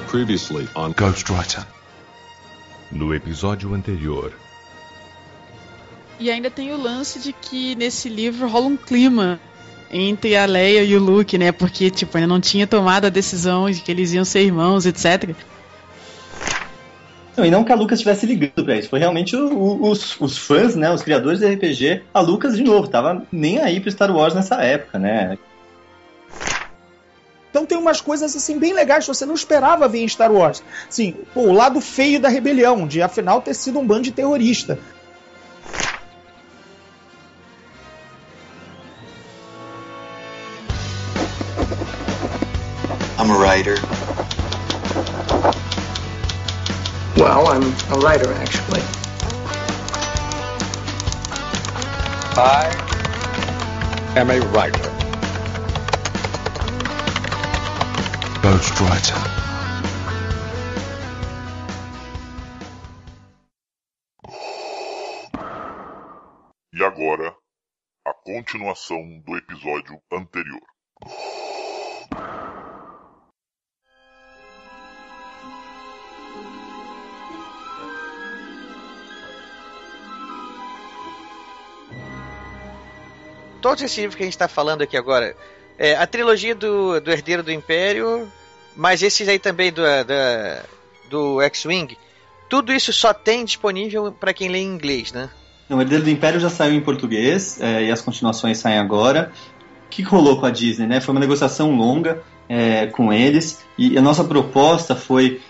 Previously on Ghostwriter. No episódio anterior. E ainda tem o lance de que nesse livro rola um clima entre a Leia e o Luke, né? Porque, tipo, ainda não tinha tomado a decisão de que eles iam ser irmãos, etc. Não, e não que a Lucas estivesse ligando pra isso. Foi realmente os fãs, né? Os criadores de RPG. A Lucas, de novo, tava nem aí pro Star Wars nessa época, né? Então tem umas coisas assim bem legais que você não esperava ver em Star Wars. Assim, pô, o lado feio da rebelião, de afinal ter sido um bando de terrorista. I'm a writer. Well, I'm a writer, actually. I am a writer. Ghostwriter. E agora, a continuação do episódio anterior. Todos esses livros que a gente está falando aqui agora, a trilogia do Herdeiro do Império, mas esses aí também do X-Wing, tudo isso só tem disponível para quem lê em inglês, né? O Herdeiro do Império já saiu em português, e as continuações saem agora. O que rolou com a Disney, né? Foi uma negociação longa com eles, e a nossa proposta foi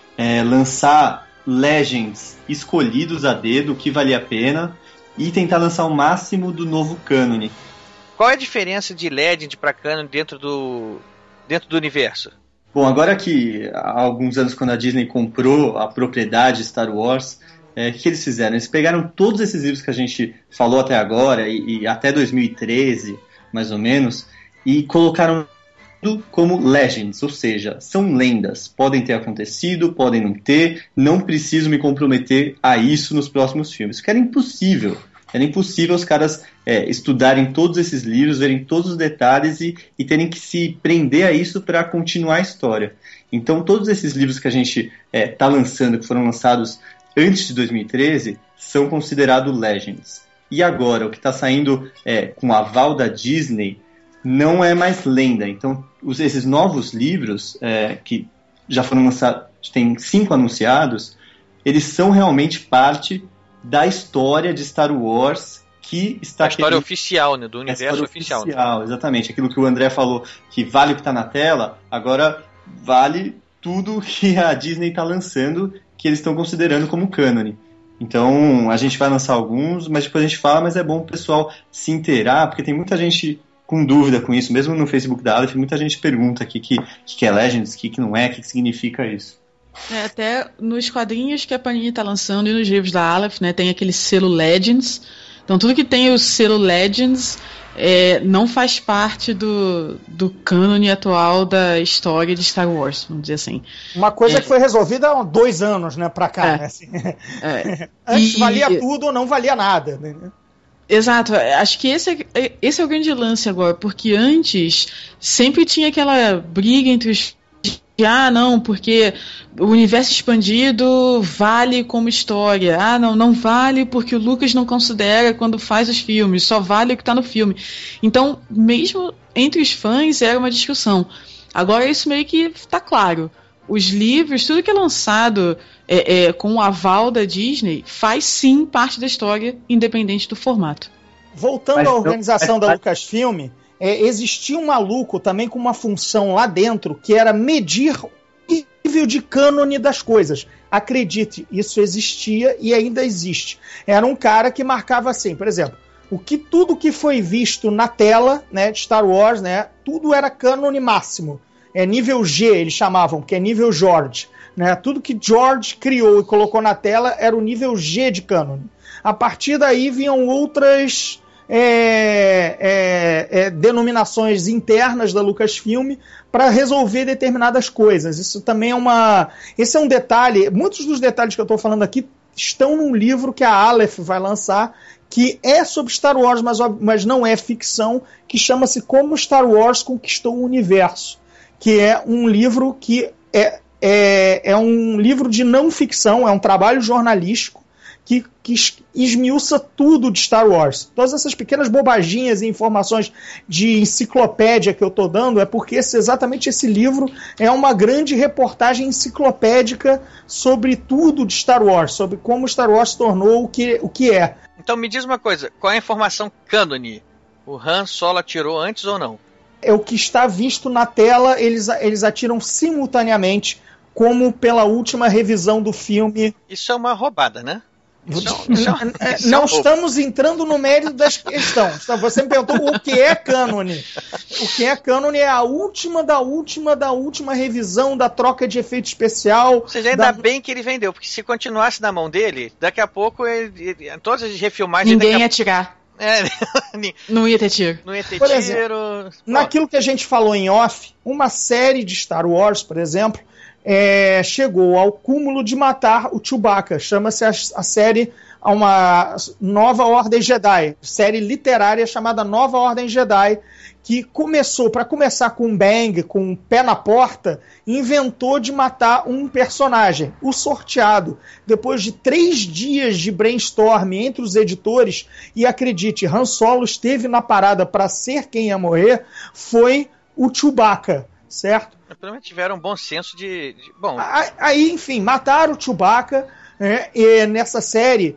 lançar Legends escolhidos a dedo, o que valia a pena, e tentar lançar o máximo do novo cânone. Qual é a diferença de Legend para Canon dentro do universo? Bom, agora que há alguns anos, quando a Disney comprou a propriedade Star Wars, o que eles fizeram? Eles pegaram todos esses livros que a gente falou até agora, e até 2013, mais ou menos, e colocaram tudo como Legends, ou seja, são lendas. Podem ter acontecido, podem não ter, não preciso me comprometer a isso nos próximos filmes. Isso que era impossível. Era impossível os caras estudarem todos esses livros, verem todos os detalhes e terem que se prender a isso para continuar a história. Então, todos esses livros que a gente está lançando, que foram lançados antes de 2013, são considerados Legends. E agora, o que está saindo com o aval da Disney não é mais lenda. Então, esses novos livros, que já foram lançados, tem 5 anunciados, eles são realmente parte da história de Star Wars que está... A história oficial, né? Do universo oficial. Né? Exatamente. Aquilo que o André falou, que vale o que está na tela, agora vale tudo que a Disney está lançando, que eles estão considerando como cânone. Então, a gente vai lançar alguns, mas depois a gente fala, mas é bom o pessoal se inteirar, porque tem muita gente com dúvida com isso, mesmo no Facebook da Aleph, muita gente pergunta aqui que é Legends, que não é, o que significa isso. Até nos quadrinhos que a Panini está lançando e nos livros da Aleph, né, tem aquele selo Legends. Então tudo que tem o selo Legends não faz parte do cânone atual da história de Star Wars, vamos dizer assim. Uma coisa que foi resolvida há 2 anos, né, pra cá. Né, assim. Antes valia tudo ou não valia nada. Né? Exato, acho que esse é o grande lance agora, porque antes sempre tinha aquela briga entre os não, porque o universo expandido vale como história. Não vale porque o Lucas não considera quando faz os filmes, só vale o que está no filme. Então, mesmo entre os fãs era uma discussão. Agora isso meio que está claro. Os livros, tudo que é lançado com o aval da Disney, faz sim parte da história, independente do formato. Voltando à organização da Lucasfilm, existia um maluco também com uma função lá dentro que era medir o nível de cânone das coisas. Acredite, isso existia e ainda existe. Era um cara que marcava assim, por exemplo, tudo que foi visto na tela, né, de Star Wars, né, tudo era cânone máximo. Nível G, eles chamavam, que é nível George. Né, tudo que George criou e colocou na tela era o nível G de cânone. A partir daí vinham outras denominações internas da Lucasfilm para resolver determinadas coisas. Isso também esse é um detalhe. Muitos dos detalhes que eu estou falando aqui estão num livro que a Aleph vai lançar, que é sobre Star Wars, mas não é ficção, que chama-se Como Star Wars Conquistou o Universo, que é um livro que é um livro de não ficção, é um trabalho jornalístico que esmiuça tudo de Star Wars. Todas essas pequenas bobaginhas e informações de enciclopédia que eu estou dando é porque exatamente esse livro é uma grande reportagem enciclopédica sobre tudo de Star Wars, sobre como Star Wars se tornou o que é. Então me diz uma coisa, qual é a informação cânone? O Han Solo atirou antes ou não? É o que está visto na tela, eles atiram simultaneamente, como pela última revisão do filme. Isso é uma roubada, né? Não estamos entrando no mérito das questões. Você me perguntou o que é cânone. O que é cânone é a última revisão da troca de efeito especial. Ou seja, ainda bem que ele vendeu, porque se continuasse na mão dele, daqui a pouco todas as refilmagens... Ninguém ia tirar. Não ia ter tiro. Não ia ter por exemplo, naquilo que a gente falou em off, uma série de Star Wars, por exemplo, chegou ao cúmulo de matar o Chewbacca. Chama-se a série uma Nova Ordem Jedi, série literária chamada Nova Ordem Jedi, que para começar com um bang, com um pé na porta, inventou de matar um personagem, o Sorteado. Depois de 3 dias de brainstorm entre os editores, e acredite, Han Solo esteve na parada para ser quem ia morrer, foi o Chewbacca, certo? Pelo menos tiveram um bom senso de... Bom. Aí, enfim, mataram o Chewbacca nessa série,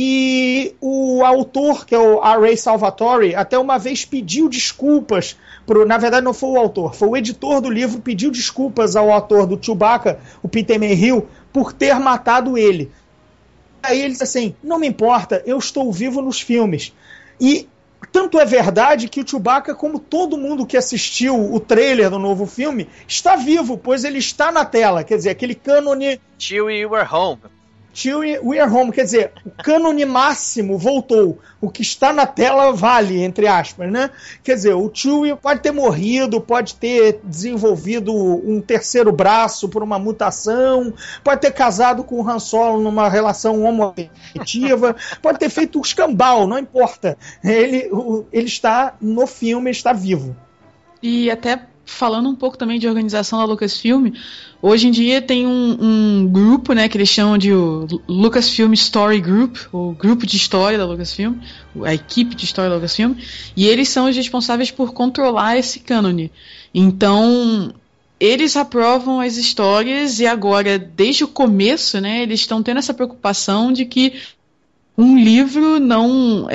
e o autor, que é o R.A. Salvatore, até uma vez pediu desculpas, na verdade não foi o autor, foi o editor do livro, pediu desculpas ao autor do Chewbacca, o Peter Mayhew, por ter matado ele. Aí ele disse assim, não me importa, eu estou vivo nos filmes. E tanto é verdade que o Chewbacca, como todo mundo que assistiu o trailer do novo filme, está vivo, pois ele está na tela. Quer dizer, aquele cânone... Chewie, you are home. Chewie, we are home. Quer dizer, o cânone máximo voltou. O que está na tela vale, entre aspas, né? Quer dizer, o Chewie pode ter morrido, pode ter desenvolvido um terceiro braço por uma mutação, pode ter casado com o Han Solo numa relação homoafetiva, pode ter feito um escambau, não importa. Ele está no filme, está vivo. E até falando um pouco também de organização da Lucasfilm, hoje em dia tem um grupo, né, que eles chamam de o Lucasfilm Story Group, o grupo de história da Lucasfilm, a equipe de história da Lucasfilm, e eles são os responsáveis por controlar esse cânone. Então, eles aprovam as histórias e agora, desde o começo, né, eles estão tendo essa preocupação de que um livro não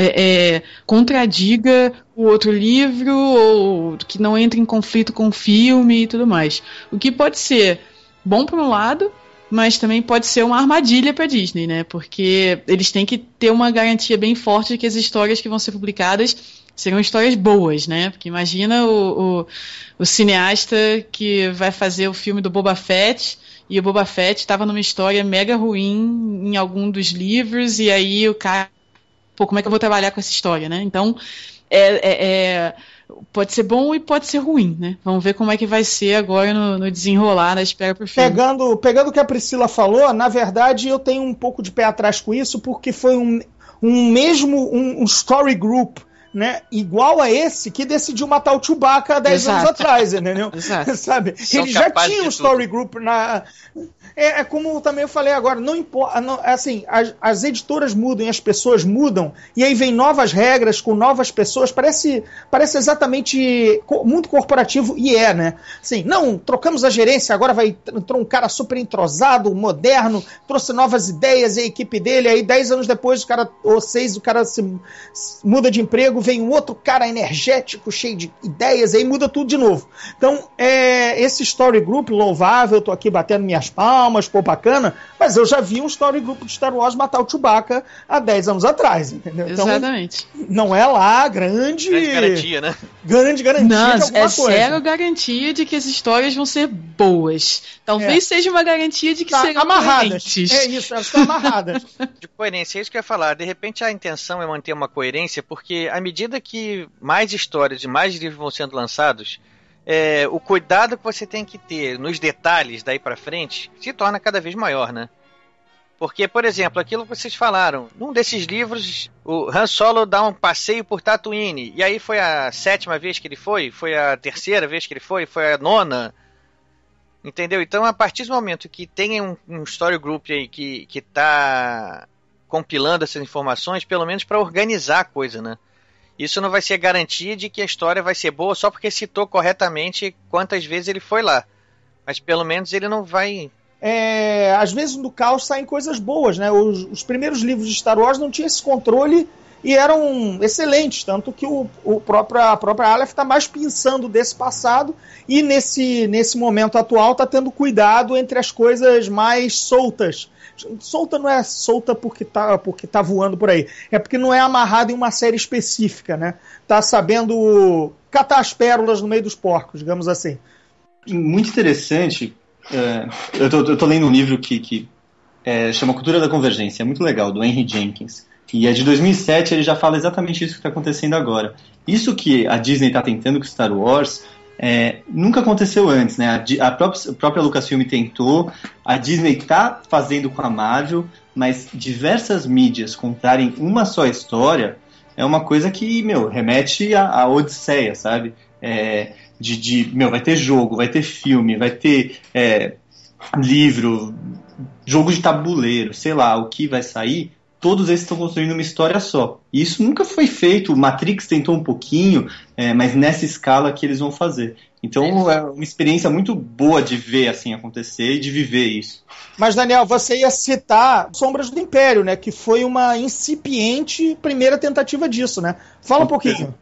contradiga o outro livro, ou que não entre em conflito com o filme e tudo mais. O que pode ser bom por um lado, mas também pode ser uma armadilha para a Disney, né? Porque eles têm que ter uma garantia bem forte de que as histórias que vão ser publicadas serão histórias boas, né? Porque imagina o cineasta que vai fazer o filme do Boba Fett, e o Boba Fett estava numa história mega ruim em algum dos livros, e aí o cara, pô, como é que eu vou trabalhar com essa história, né? Então, pode ser bom e pode ser ruim, né? Vamos ver como é que vai ser agora no desenrolar, na espera pro filme. Pegando o que a Priscila falou, na verdade eu tenho um pouco de pé atrás com isso, porque foi um story group, né, igual a esse que decidiu matar o Chewbacca há 10 anos atrás, entendeu? Sabe? Ele já tinha um story group na... como também eu falei agora, não importa, assim, as editoras mudam e as pessoas mudam, e aí vem novas regras com novas pessoas, parece exatamente muito corporativo, e né? Assim, não, trocamos a gerência, agora entrou um cara super entrosado, moderno, trouxe novas ideias, e a equipe dele, aí 10 anos depois, ou 6, o cara se muda de emprego, vem um outro cara energético, cheio de ideias, aí muda tudo de novo. Então, esse story group louvável, eu tô aqui batendo minhas palmas, pô, bacana, mas eu já vi um story group de Star Wars matar o Chewbacca há 10 anos atrás, entendeu? Exatamente. Então, não é lá grande garantia, né? Grande garantia de alguma coisa. Zero garantia de que as histórias vão ser boas. Talvez seja uma garantia de que serão amarradas. Coerentes. É isso, elas estão amarradas. De coerência, é isso que eu ia falar. De repente a intenção é manter uma coerência, porque à medida que mais histórias e mais livros vão sendo lançados, o cuidado que você tem que ter nos detalhes daí pra frente se torna cada vez maior, né? Porque, por exemplo, aquilo que vocês falaram, num desses livros, o Han Solo dá um passeio por Tatooine, e aí foi a 7ª vez que ele foi a 3ª vez que ele foi a 9ª. Entendeu? Então, a partir do momento que tem um story group aí que tá compilando essas informações, pelo menos para organizar a coisa, né? Isso não vai ser garantia de que a história vai ser boa só porque citou corretamente quantas vezes ele foi lá. Mas pelo menos ele não vai... Às vezes do caos saem coisas boas, né? Os primeiros livros de Star Wars não tinham esse controle e eram excelentes, tanto que a própria Aleph está mais pensando desse passado e nesse momento atual está tendo cuidado entre as coisas mais soltas. Solta não é solta porque tá voando por aí, é porque não é amarrado em uma série específica, né? Tá sabendo catar as pérolas no meio dos porcos, digamos assim. Muito interessante. Eu tô lendo um livro que chama Cultura da Convergência, é muito legal, do Henry Jenkins. E é de 2007, ele já fala exatamente isso que está acontecendo agora. Isso que a Disney está tentando com Star Wars nunca aconteceu antes, né? A própria Lucasfilm tentou, a Disney está fazendo com a Marvel, mas diversas mídias contarem uma só história é uma coisa que, remete à Odisseia, sabe? Vai ter jogo, vai ter filme, vai ter livro, jogo de tabuleiro, sei lá, o que vai sair. Todos esses estão construindo uma história só. E isso nunca foi feito. O Matrix tentou um pouquinho, mas nessa escala que eles vão fazer. Então é uma experiência muito boa de ver assim acontecer e de viver isso. Mas, Daniel, você ia citar Sombras do Império, né? Que foi uma incipiente primeira tentativa disso, né? Fala um pouquinho.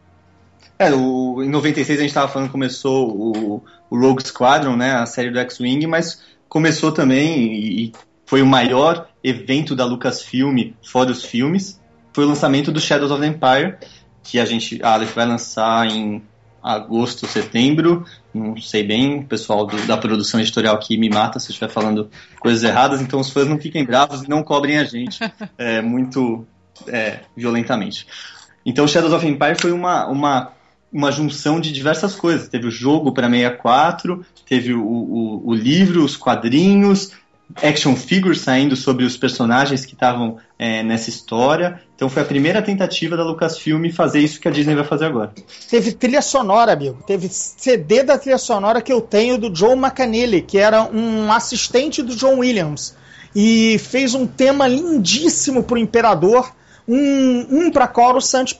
Em 96 a gente estava falando que começou o Rogue Squadron, né? A série do X-Wing, mas começou também e foi o maior evento da Lucasfilm fora os filmes, foi o lançamento do Shadows of the Empire, que a Aleph vai lançar em agosto, setembro, não sei bem, o pessoal da produção editorial aqui me mata se eu estiver falando coisas erradas, então os fãs não fiquem bravos e não cobrem a gente muito violentamente. Então Shadows of the Empire foi uma junção de diversas coisas, teve o jogo para 64, teve o livro, os quadrinhos, action figures saindo sobre os personagens que estavam nessa história. Então foi a primeira tentativa da Lucasfilm fazer isso que a Disney vai fazer agora. Teve trilha sonora, amigo. Teve CD da trilha sonora que eu tenho do Joe McAnally, que era um assistente do John Williams. E fez um tema lindíssimo pro Imperador, um para Coruscant,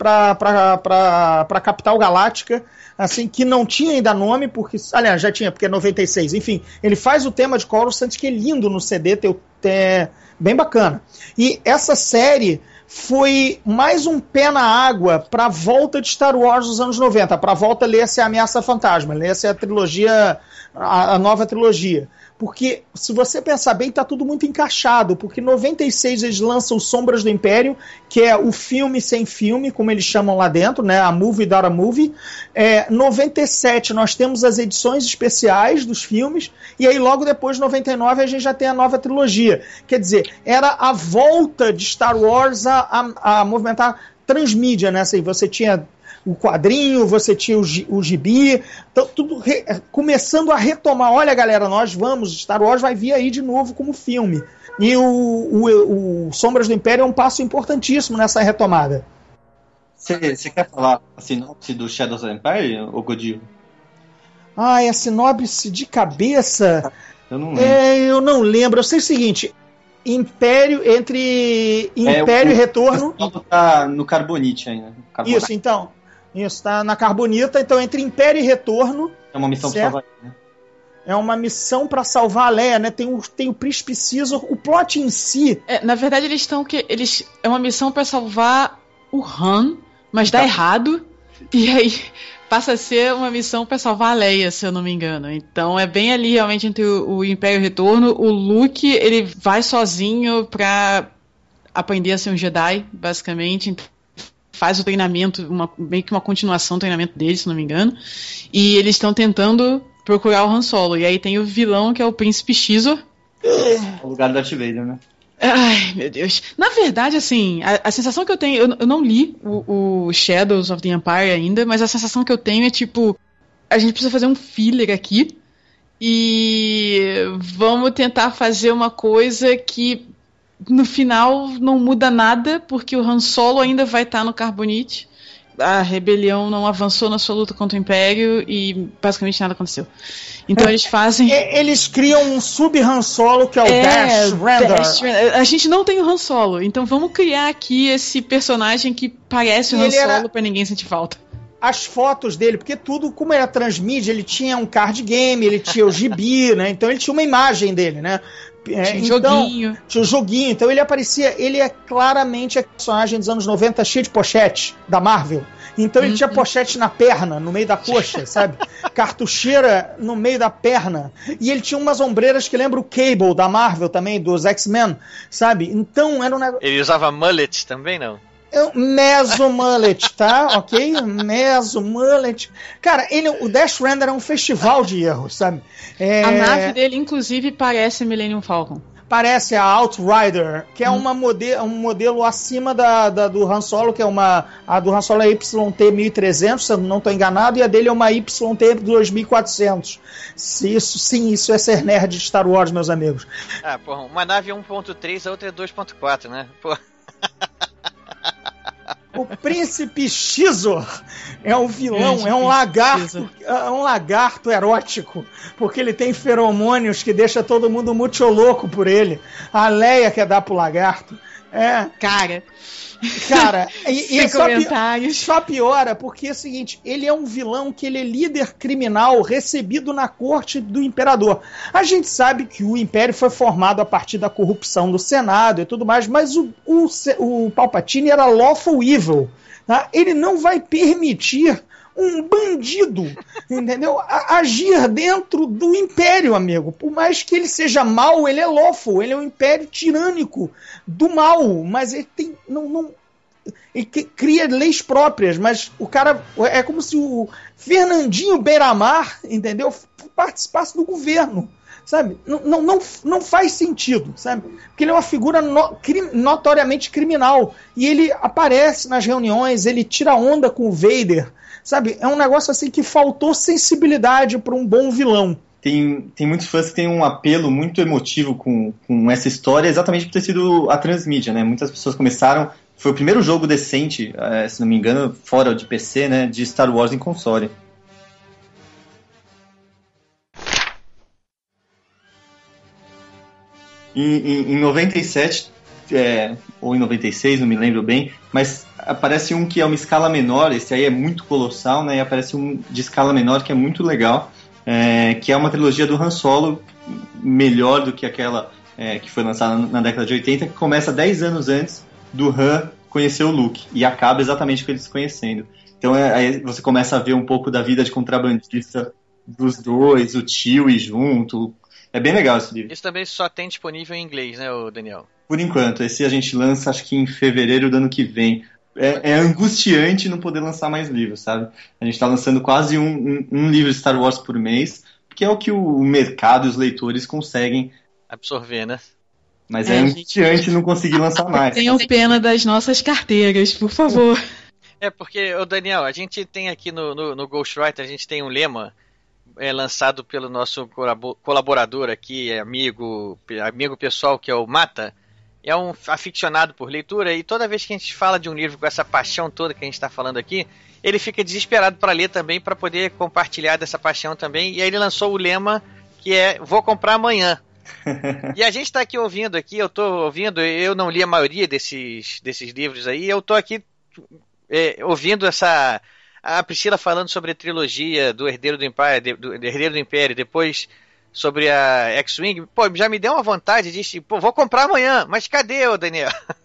para Capital Galáctica, assim, que não tinha ainda nome, porque, aliás, já tinha, porque é 96, enfim, ele faz o tema de Coruscant, que é lindo no CD, bem bacana. E essa série foi mais um pé na água para a volta de Star Wars dos anos 90, para a volta ler-se a Ameaça Fantasma, ler-se a trilogia, a nova trilogia. Porque, se você pensar bem, tá tudo muito encaixado, porque em 96 eles lançam Sombras do Império, que é o filme sem filme, como eles chamam lá dentro, né? A movie without a movie. 97 nós temos as edições especiais dos filmes, e aí logo depois, 99, a gente já tem a nova trilogia. Quer dizer, era a volta de Star Wars a movimentar transmídia, né? Assim, você tinha o quadrinho, você tinha o gibi, então, tudo começando a retomar. Olha, galera, Star Wars vai vir aí de novo como filme. E o Sombras do Império é um passo importantíssimo nessa retomada. Você quer falar a sinopse do Shadows of the Empire, ou Godinho? A sinopse de cabeça... Eu não lembro. Eu não lembro. Eu sei o seguinte... Entre Império e Retorno... Tá no Carbonite ainda. Isso, então... Isso, tá na Carbonita. Então, entre Império e Retorno... É uma missão para salvar, né? É uma missão para salvar a Leia, né? Tem o Príncipe Caesar. O plot em si... na verdade, é uma missão para salvar o Han, mas dá errado. E aí passa a ser uma missão para salvar a Leia, se eu não me engano. Então é bem ali, realmente, entre o Império e o Retorno. O Luke, ele vai sozinho para aprender a ser um Jedi, basicamente. Faz o treinamento, meio que uma continuação do treinamento dele, se não me engano. E eles estão tentando procurar o Han Solo. E aí tem o vilão, que é o Príncipe Xizor. O lugar do Darth Vader, né? Ai, meu Deus. Na verdade, assim, a sensação que eu tenho... Eu não li o Shadows of the Empire ainda, mas a sensação que eu tenho é tipo... A gente precisa fazer um filler aqui e vamos tentar fazer uma coisa que... No final não muda nada, porque o Han Solo ainda vai estar no Carbonite. a rebelião não avançou na sua luta contra o Império e basicamente nada aconteceu. Então eles fazem... Eles criam um sub-Han Solo que é o Dash Rendar. A gente não tem o Han Solo, então vamos criar aqui esse personagem que parece o Han Solo pra ninguém sentir falta. As fotos dele, porque tudo, como era transmídia, ele tinha um card game, ele tinha o gibi, né? Então ele tinha uma imagem dele, né? Tinha joguinho. Tinha o joguinho. Então ele aparecia, ele é claramente a personagem dos anos 90 cheio de pochete da Marvel. Então ele tinha pochete na perna, no meio da coxa, sabe? Cartucheira no meio da perna. E ele tinha umas ombreiras que lembram o Cable da Marvel também, dos X-Men, sabe? Então era um negócio... Ele usava mullet também, não? Meso mullet, tá? Ok? Meso mullet. Cara, o Dash Rendar é um festival de erros, sabe? A nave dele, inclusive, parece Millennium Falcon. Parece a Outrider, que é um modelo acima do Han Solo, que é a do Han Solo é YT-1300, se eu não estou enganado, e a dele é uma YT-2400. Isso é ser nerd de Star Wars, meus amigos. Porra, uma nave é 1.3, a outra é 2.4, né? Porra. O Príncipe Xizor é um vilão, é um lagarto erótico, porque ele tem feromônios que deixa todo mundo muito louco por ele. A Leia quer dar pro lagarto. Cara, e só piora, porque é o seguinte, ele é um vilão que ele é líder criminal recebido na corte do imperador. A gente sabe que o Império foi formado a partir da corrupção do Senado e tudo mais, mas o Palpatine era lawful evil, tá? Ele não vai permitir um bandido, entendeu? Agir dentro do Império, amigo. Por mais que ele seja mau, ele é lawful, ele é um império tirânico do mal, mas ele tem... ele cria leis próprias, mas o cara... É como se o Fernandinho Beiramar, entendeu? Participasse do governo, sabe? Não faz sentido, sabe? Porque ele é uma figura notoriamente criminal, e ele aparece nas reuniões, ele tira onda com o Vader, sabe? É um negócio assim que faltou sensibilidade para um bom vilão. Tem muitos fãs que têm um apelo muito emotivo com essa história, exatamente por ter sido a transmídia, né? Muitas pessoas começaram... Foi o primeiro jogo decente, se não me engano, fora de PC, né? De Star Wars em console. Em 97... ou em 96, não me lembro bem, mas aparece um que é uma escala menor, esse aí é muito colossal, né, e aparece um de escala menor que é muito legal, que é uma trilogia do Han Solo, melhor do que aquela que foi lançada na década de 80, que começa 10 anos antes do Han conhecer o Luke, e acaba exatamente com eles se conhecendo. Então aí você começa a ver um pouco da vida de contrabandista dos dois, o tio e junto. É bem legal esse livro. Isso também só tem disponível em inglês, né, Daniel? Por enquanto, esse a gente lança acho que em fevereiro do ano que vem. É angustiante não poder lançar mais livros, sabe? A gente está lançando quase um livro de Star Wars por mês, porque é o que o mercado e os leitores conseguem absorver, né? Mas é angustiante não conseguir lançar mais. Tenham pena das nossas carteiras, por favor. Porque, Daniel, a gente tem aqui no Ghostwriter, a gente tem um lema lançado pelo nosso colaborador aqui, amigo pessoal, que é o Mata. É um aficionado por leitura, e toda vez que a gente fala de um livro com essa paixão toda que a gente está falando aqui, ele fica desesperado para ler também, para poder compartilhar dessa paixão também, e aí ele lançou o lema que é "Vou comprar amanhã". E a gente está aqui ouvindo, eu não li a maioria desses livros aí, eu estou aqui ouvindo a Priscila falando sobre a trilogia do Herdeiro do Império, depois sobre a X-Wing. Pô, já me deu uma vontade de, vou comprar amanhã, mas cadê, Daniel?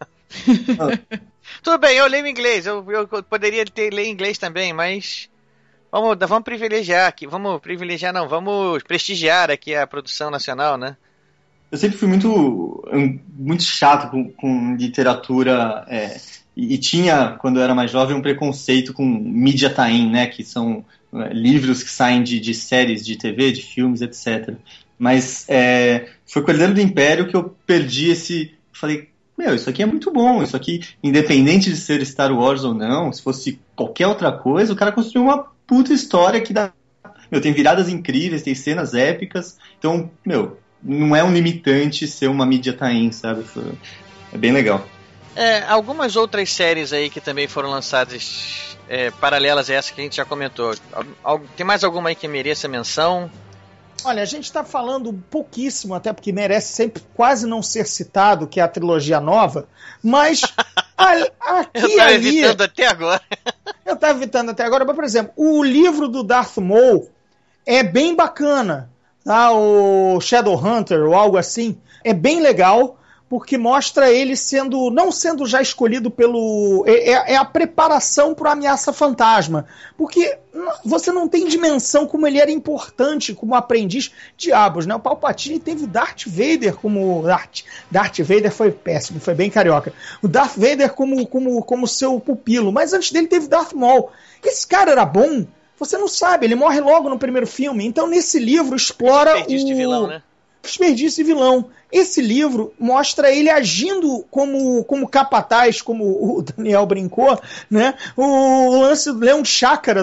Tudo bem, eu leio inglês, eu poderia ler inglês também, mas vamos privilegiar aqui, vamos prestigiar aqui a produção nacional, né? Eu sempre fui muito chato com literatura, e tinha, quando eu era mais jovem, um preconceito com mídia tie-in, né, que são livros que saem de séries de TV, de filmes, etc. Mas foi com o Herdeiro do Império que eu perdi falei, isso aqui é muito bom, isso aqui, independente de ser Star Wars ou não, se fosse qualquer outra coisa, o cara construiu uma puta história que tem viradas incríveis, tem cenas épicas, então, não é um limitante ser uma mídia tie-in, sabe? É bem legal. Algumas outras séries aí que também foram lançadas paralelas a essa que a gente já comentou. Tem mais alguma aí que mereça menção? Olha, a gente está falando pouquíssimo, até porque merece sempre quase não ser citado, que é a trilogia nova, mas aqui eu estava evitando até agora. Eu estava evitando até agora, mas, por exemplo, o livro do Darth Maul é bem bacana, tá? O Shadowhunter ou algo assim, é bem legal, porque mostra ele não sendo já escolhido pelo... É a preparação para a ameaça fantasma. Porque você não tem dimensão como ele era importante como aprendiz. Diabos, né? O Palpatine teve Darth Vader como... Darth Vader foi péssimo, foi bem carioca. O Darth Vader como seu pupilo. Mas antes dele teve Darth Maul. Esse cara era bom? Você não sabe, ele morre logo no primeiro filme. Então nesse livro explora desperdício de vilão, né? Desperdício de vilão. Esse livro mostra ele agindo como capataz, como o Daniel brincou, né? O lance do Leão Chácara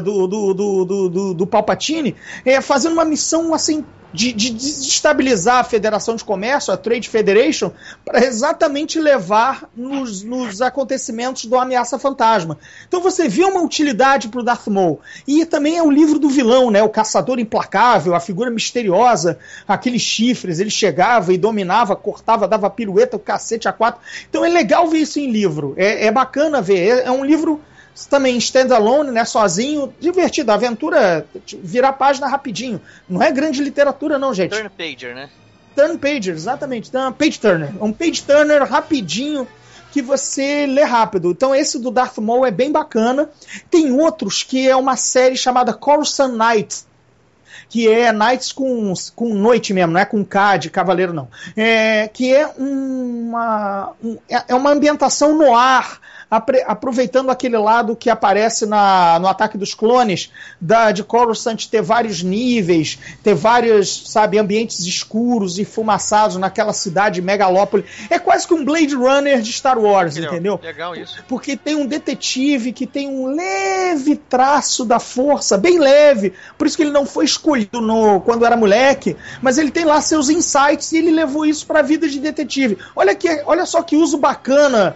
do Palpatine, fazendo uma missão assim de desestabilizar a Federação de Comércio, a Trade Federation, para exatamente levar nos acontecimentos do Ameaça Fantasma. Então você vê uma utilidade para o Darth Maul. E também é o livro do vilão, né? O Caçador Implacável, a figura misteriosa, aqueles chifres, ele chegava e dominava, cortava, dava pirueta, o cacete a quatro. Então é legal ver isso em livro. É bacana ver. É um livro também standalone, né, sozinho, divertido, a aventura virar página rapidinho, não é grande literatura não, gente. Turn pager, né? Turn pager, exatamente, page turner, um page turner rapidinho que você lê rápido. Então esse do Darth Maul é bem bacana. Tem outros que é uma série chamada Coruscant Nights, que é Knights com noite mesmo, não é com K de cavaleiro não, que é uma ambientação no ar, aproveitando aquele lado que aparece no Ataque dos Clones, de Coruscant ter vários níveis, ter vários, sabe, ambientes escuros e fumaçados naquela cidade megalópole. É quase que um Blade Runner de Star Wars, entendeu? Legal isso. Porque tem um detetive que tem um leve traço da força, bem leve, por isso que ele não foi escolhido quando era moleque, mas ele tem lá seus insights e ele levou isso para a vida de detetive. Olha só que uso bacana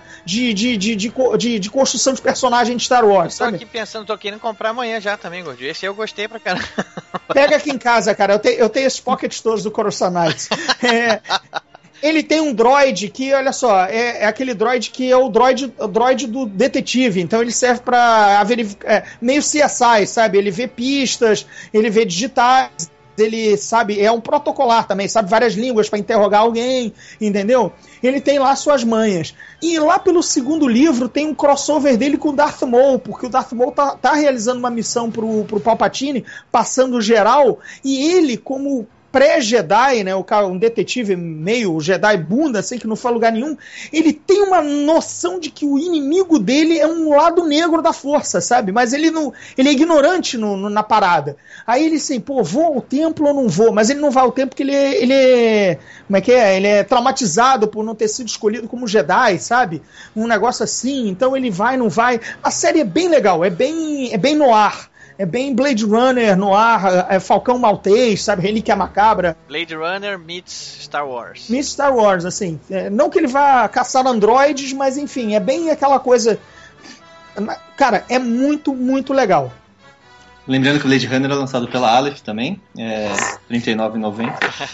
de construção de personagem de Star Wars. Tô aqui pensando, tô querendo comprar amanhã já também, Gordinho. Esse eu gostei pra caramba. Pega aqui em casa, cara. Eu tenho esses pockets todos do Coruscant Nights. Ele tem um droid que, olha só, é aquele droid que é o droid do detetive. Então ele serve pra verificar, meio CSI, sabe? Ele vê pistas, ele vê digitais, ele sabe, é um protocolar também, sabe várias línguas para interrogar alguém, entendeu? Ele tem lá suas manhas. E lá pelo segundo livro tem um crossover dele com o Darth Maul, porque o Darth Maul tá realizando uma missão pro Palpatine, passando geral, e ele, como pré-Jedi, né, um detetive meio Jedi bunda, assim, que não foi a lugar nenhum, ele tem uma noção de que o inimigo dele é um lado negro da força, sabe? Mas ele é ignorante na parada. Aí ele assim, vou ao templo ou não vou? Mas ele não vai ao templo porque ele como é que é? Ele é traumatizado por não ter sido escolhido como Jedi, sabe? Um negócio assim, então ele vai, não vai. A série é bem legal, é bem no ar. É bem Blade Runner no ar, Falcão Maltês, sabe? Relíquia Macabra. Blade Runner meets Star Wars. Meets Star Wars, assim. Não que ele vá caçar androides, mas enfim, é bem aquela coisa... Cara, é muito, muito legal. Lembrando que o Blade Runner é lançado pela Aleph também, R$39,90.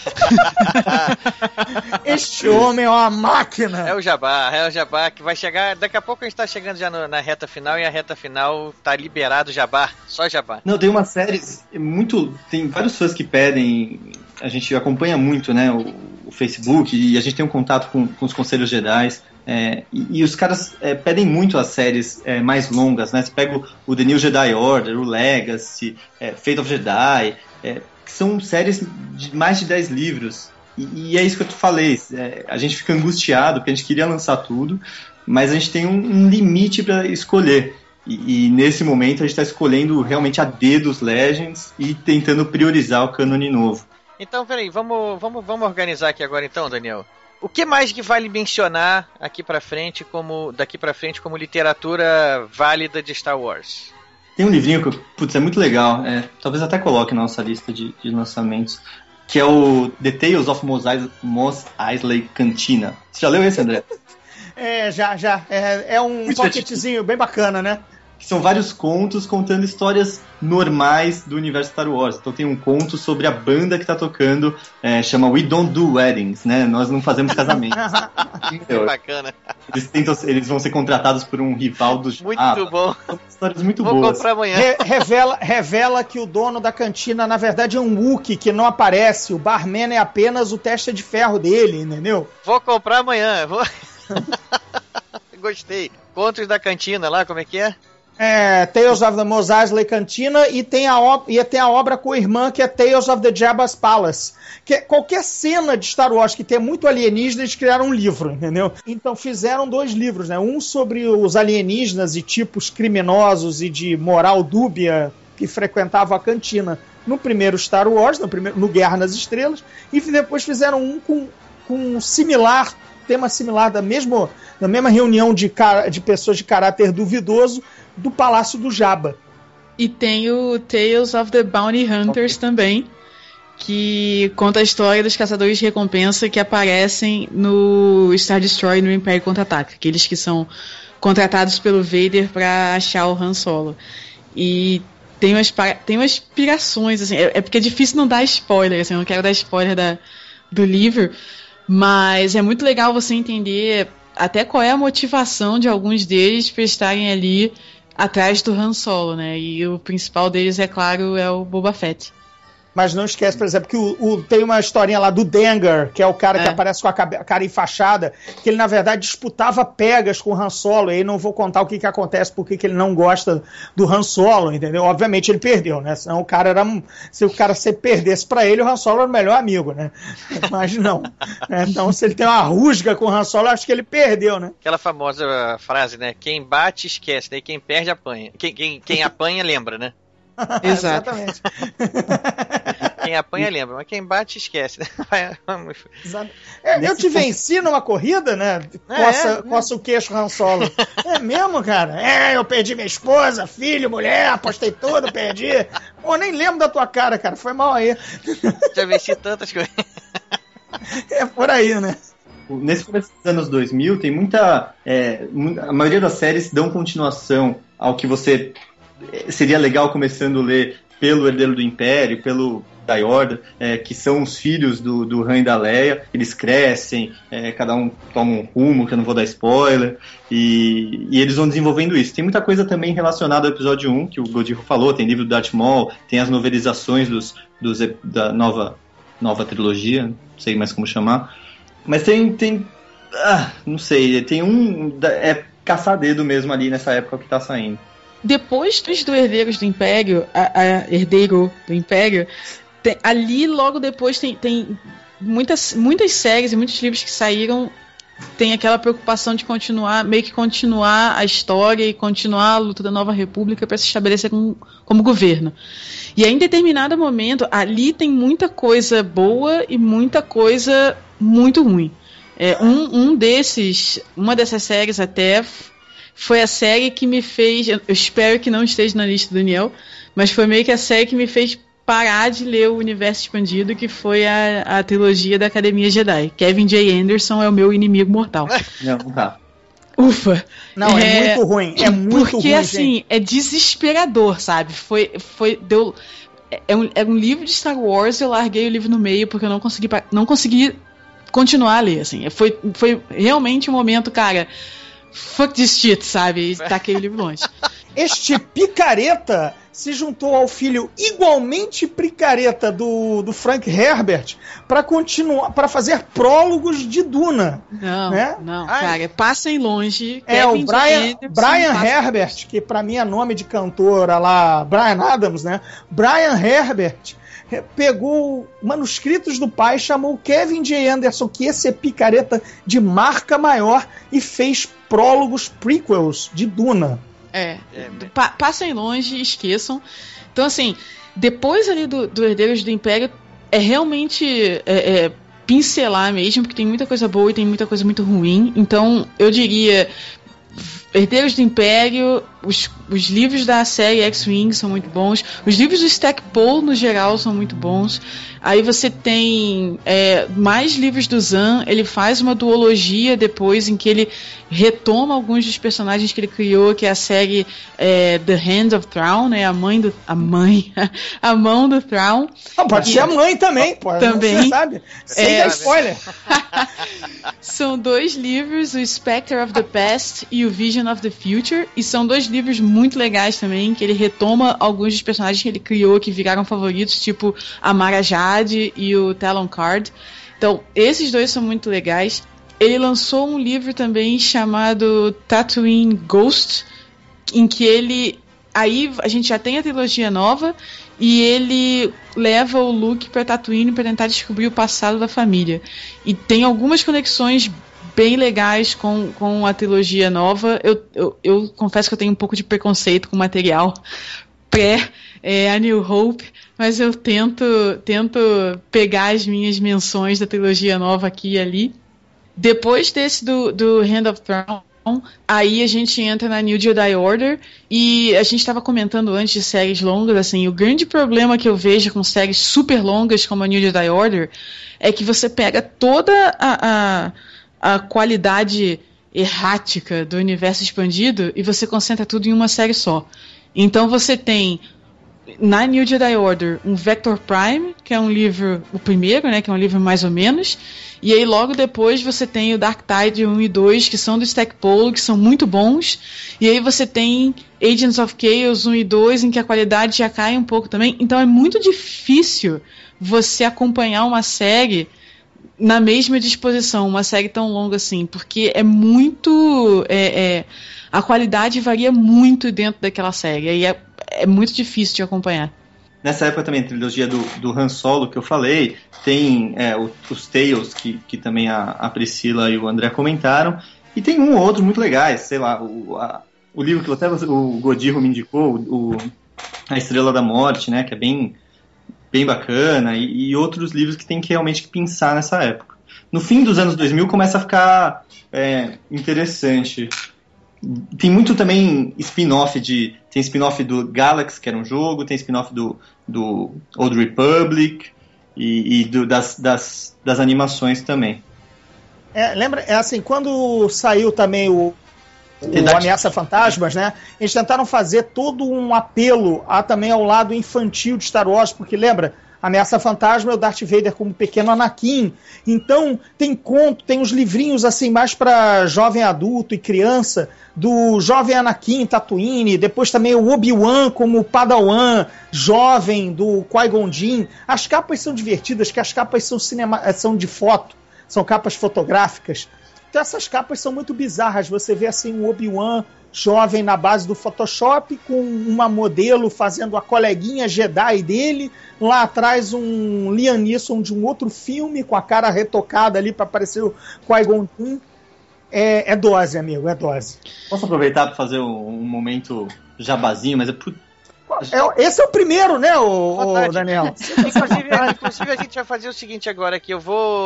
Este homem é uma máquina! É o Jabá que vai chegar. Daqui a pouco a gente tá chegando já na reta final, e a reta final tá liberado Jabá, só Jabá. Não, tem uma série tem vários fãs que pedem, a gente acompanha muito, né, o Facebook, e a gente tem um contato com os Conselhos Jedi. E os caras pedem muito as séries mais longas, né? Você pega o The New Jedi Order, o Legacy, Fate of Jedi, que são séries de mais de 10 livros. E é isso que eu te falei. A gente fica angustiado porque a gente queria lançar tudo, mas a gente tem um limite para escolher. E nesse momento a gente está escolhendo realmente a dedo os Legends e tentando priorizar o cânone novo. Então, peraí, vamos organizar aqui agora então, Daniel. O que mais que vale mencionar daqui pra frente como literatura válida de Star Wars? Tem um livrinho que, é muito legal, talvez até coloque na nossa lista de lançamentos, que é o The Tales of Mos Eisley Cantina. Você já leu esse, André? Já. É um pocketzinho bem bacana, né? São vários contos contando histórias normais do universo Star Wars. Então tem um conto sobre a banda que tá tocando, chama We Don't Do Weddings, né? Nós não fazemos casamentos. Bacana. Eles vão ser contratados por um rival dos... Muito bom. São histórias muito boas. Vou comprar amanhã. Revela que o dono da cantina, na verdade, é um Wookiee que não aparece. O barman é apenas o testa de ferro dele, entendeu? Vou comprar amanhã. Gostei. Contos da cantina lá, como é que é? Tales of the Mos Eisley Cantina e tem a obra com a irmã que é Tales of the Jabba's Palace. Que qualquer cena de Star Wars que tem muito alienígena, eles criaram um livro, entendeu? Então fizeram 2 livros, né? Um sobre os alienígenas e tipos criminosos e de moral dúbia que frequentavam a cantina no primeiro Star Wars, no Guerra nas Estrelas, e depois fizeram um com um tema similar da mesma reunião de pessoas de caráter duvidoso do Palácio do Jabba. E tem o Tales of the Bounty Hunters também, que conta a história dos caçadores de recompensa que aparecem no Star Destroyer no Império Contra-Ataca, aqueles que são contratados pelo Vader para achar o Han Solo. E tem umas pirações, assim, é porque é difícil não dar spoiler, assim, eu não quero dar spoiler do livro, mas é muito legal você entender até qual é a motivação de alguns deles para estarem ali atrás do Han Solo, né? E o principal deles, é claro, é o Boba Fett. Mas não esquece, por exemplo, que tem uma historinha lá do Dengar, que é o cara que aparece com a cara enfaixada, que ele, na verdade, disputava pegas com o Han Solo, e aí não vou contar o que acontece, porque que ele não gosta do Han Solo, entendeu? Obviamente ele perdeu, né? Senão o cara se perdesse pra ele, o Han Solo era o melhor amigo, né? Mas não. Então, se ele tem uma rusga com o Han Solo, acho que ele perdeu, né? Aquela famosa frase, né? Quem bate, esquece, né? Quem perde, apanha. Quem apanha, lembra, né? Exatamente. Quem apanha lembra, mas quem bate esquece. Eu te venci numa corrida, né? Coça o queixo Han Solo. É mesmo, cara? Eu perdi minha esposa, filho, mulher, apostei tudo, perdi. Pô, nem lembro da tua cara, cara. Foi mal aí. Já venci tantas coisas. É por aí, né? Nesse começo dos anos 2000, tem muita... a maioria das séries dão continuação ao que você... seria legal começando a ler pelo Herdeiro do Império, pelo Die Order, que são os filhos do Han e da Leia. Eles crescem, cada um toma um rumo, que eu não vou dar spoiler, e eles vão desenvolvendo isso. Tem muita coisa também relacionada ao episódio 1, que o Godinho falou, tem livro do Darth Maul, tem as novelizações da nova trilogia, não sei mais como chamar, mas tem não sei, tem caçar dedo mesmo ali nessa época que tá saindo. Depois do Herdeiros do Império, Herdeiro do Império, ali logo depois tem muitas séries e muitos livros que saíram, tem aquela preocupação de continuar a história e continuar a luta da Nova República para se estabelecer como governo. E aí, em determinado momento, ali tem muita coisa boa e muita coisa muito ruim. Uma dessas séries até... foi a série que me fez... Eu espero que não esteja na lista do Daniel, mas foi meio que a série que me fez parar de ler o Universo Expandido, que foi a trilogia da Academia Jedi. Kevin J. Anderson é o meu inimigo mortal. Não tá. Ufa! Não, é muito ruim. É muito ruim, porque, assim, gente. É desesperador, sabe? É um livro de Star Wars, eu larguei o livro no meio porque eu não consegui continuar a ler, assim. Foi realmente um momento, cara... Fuck this shit, sabe? E taquei o livro longe. Este picareta se juntou ao filho igualmente picareta do Frank Herbert para fazer prólogos de Duna. Não, cara, passem longe. O Brian Herbert, que pra mim é nome de cantora lá, Brian Adams, né? Brian Herbert pegou manuscritos do pai, chamou Kevin J. Anderson, que esse é picareta de marca maior, e fez prólogos prequels de Duna. Passem longe, esqueçam. Então, assim, depois ali do Herdeiros do Império, é realmente pincelar mesmo, porque tem muita coisa boa e tem muita coisa muito ruim. Então, eu diria, Herdeiros do Império, os livros da série X-Wing são muito bons, os livros do Stackpole no geral são muito bons. Aí você tem mais livros do Zahn, ele faz uma duologia depois em que ele retoma alguns dos personagens que ele criou, que é a série The Hand of Thrawn, né, a mão do Thrawn. Pode ser a mãe também, pô. Também. Você sabe, sem dar spoiler. São 2 livros, o Spectre of the Past e o Vision of the Future, e são 2 livros muito legais também, que ele retoma alguns dos personagens que ele criou, que viraram favoritos, tipo a Mara Jade e o Talon Card. Então, esses 2 são muito legais. Ele lançou um livro também chamado Tatooine Ghost, em que aí a gente já tem a trilogia nova, e ele leva o Luke para Tatooine para tentar descobrir o passado da família. E tem algumas conexões bem legais com a trilogia nova. Eu confesso que eu tenho um pouco de preconceito com o material A New Hope, mas eu tento pegar as minhas menções da trilogia nova aqui e ali. Depois desse do Hand of Thrawn, aí a gente entra na New Jedi Order, e a gente estava comentando antes de séries longas, assim, o grande problema que eu vejo com séries super longas como a New Jedi Order é que você pega toda a qualidade errática do universo expandido e você concentra tudo em uma série só. Então você tem na New Jedi Order um Vector Prime, que é um livro, o primeiro, né, que é um livro mais ou menos, e aí logo depois você tem o Dark Tide 1 e 2, que são do Stackpole, que são muito bons, e aí você tem Agents of Chaos 1 e 2, em que a qualidade já cai um pouco também. Então é muito difícil você acompanhar uma série na mesma disposição, uma série tão longa assim, porque é muito... a qualidade varia muito dentro daquela série, e é muito difícil de acompanhar. Nessa época também, a trilogia do Han Solo que eu falei, tem os Tales, que também a Priscila e o André comentaram, e tem um ou outro muito legais, sei lá, o livro que até o Godiro me indicou, A Estrela da Morte, né, que é bem bacana, e outros livros que tem que realmente pensar nessa época. No fim dos anos 2000 começa a ficar interessante. Tem muito também spin-off tem spin-off do Galaxy, que era um jogo, tem spin-off do Old Republic e das animações também. Lembra, assim, quando saiu também o Ameaça Fantasmas, né? Eles tentaram fazer todo um apelo também ao lado infantil de Star Wars, porque lembra, Ameaça Fantasma é o Darth Vader como pequeno Anakin. Então tem tem os livrinhos assim mais para jovem adulto e criança, do jovem Anakin em Tatooine, depois também o Obi-Wan como Padawan jovem do Qui-Gon Jinn. As capas são divertidas, que as capas são de foto, são capas fotográficas. Então essas capas são muito bizarras. Você vê assim um Obi-Wan jovem na base do Photoshop, com uma modelo fazendo a coleguinha Jedi dele, lá atrás um Liam Neeson de um outro filme, com a cara retocada ali para parecer o Qui-Gon Jinn. É dose, amigo, é dose. Posso aproveitar para fazer um momento jabazinho, mas esse é o primeiro, né, o Daniel? Inclusive a gente vai fazer o seguinte agora, que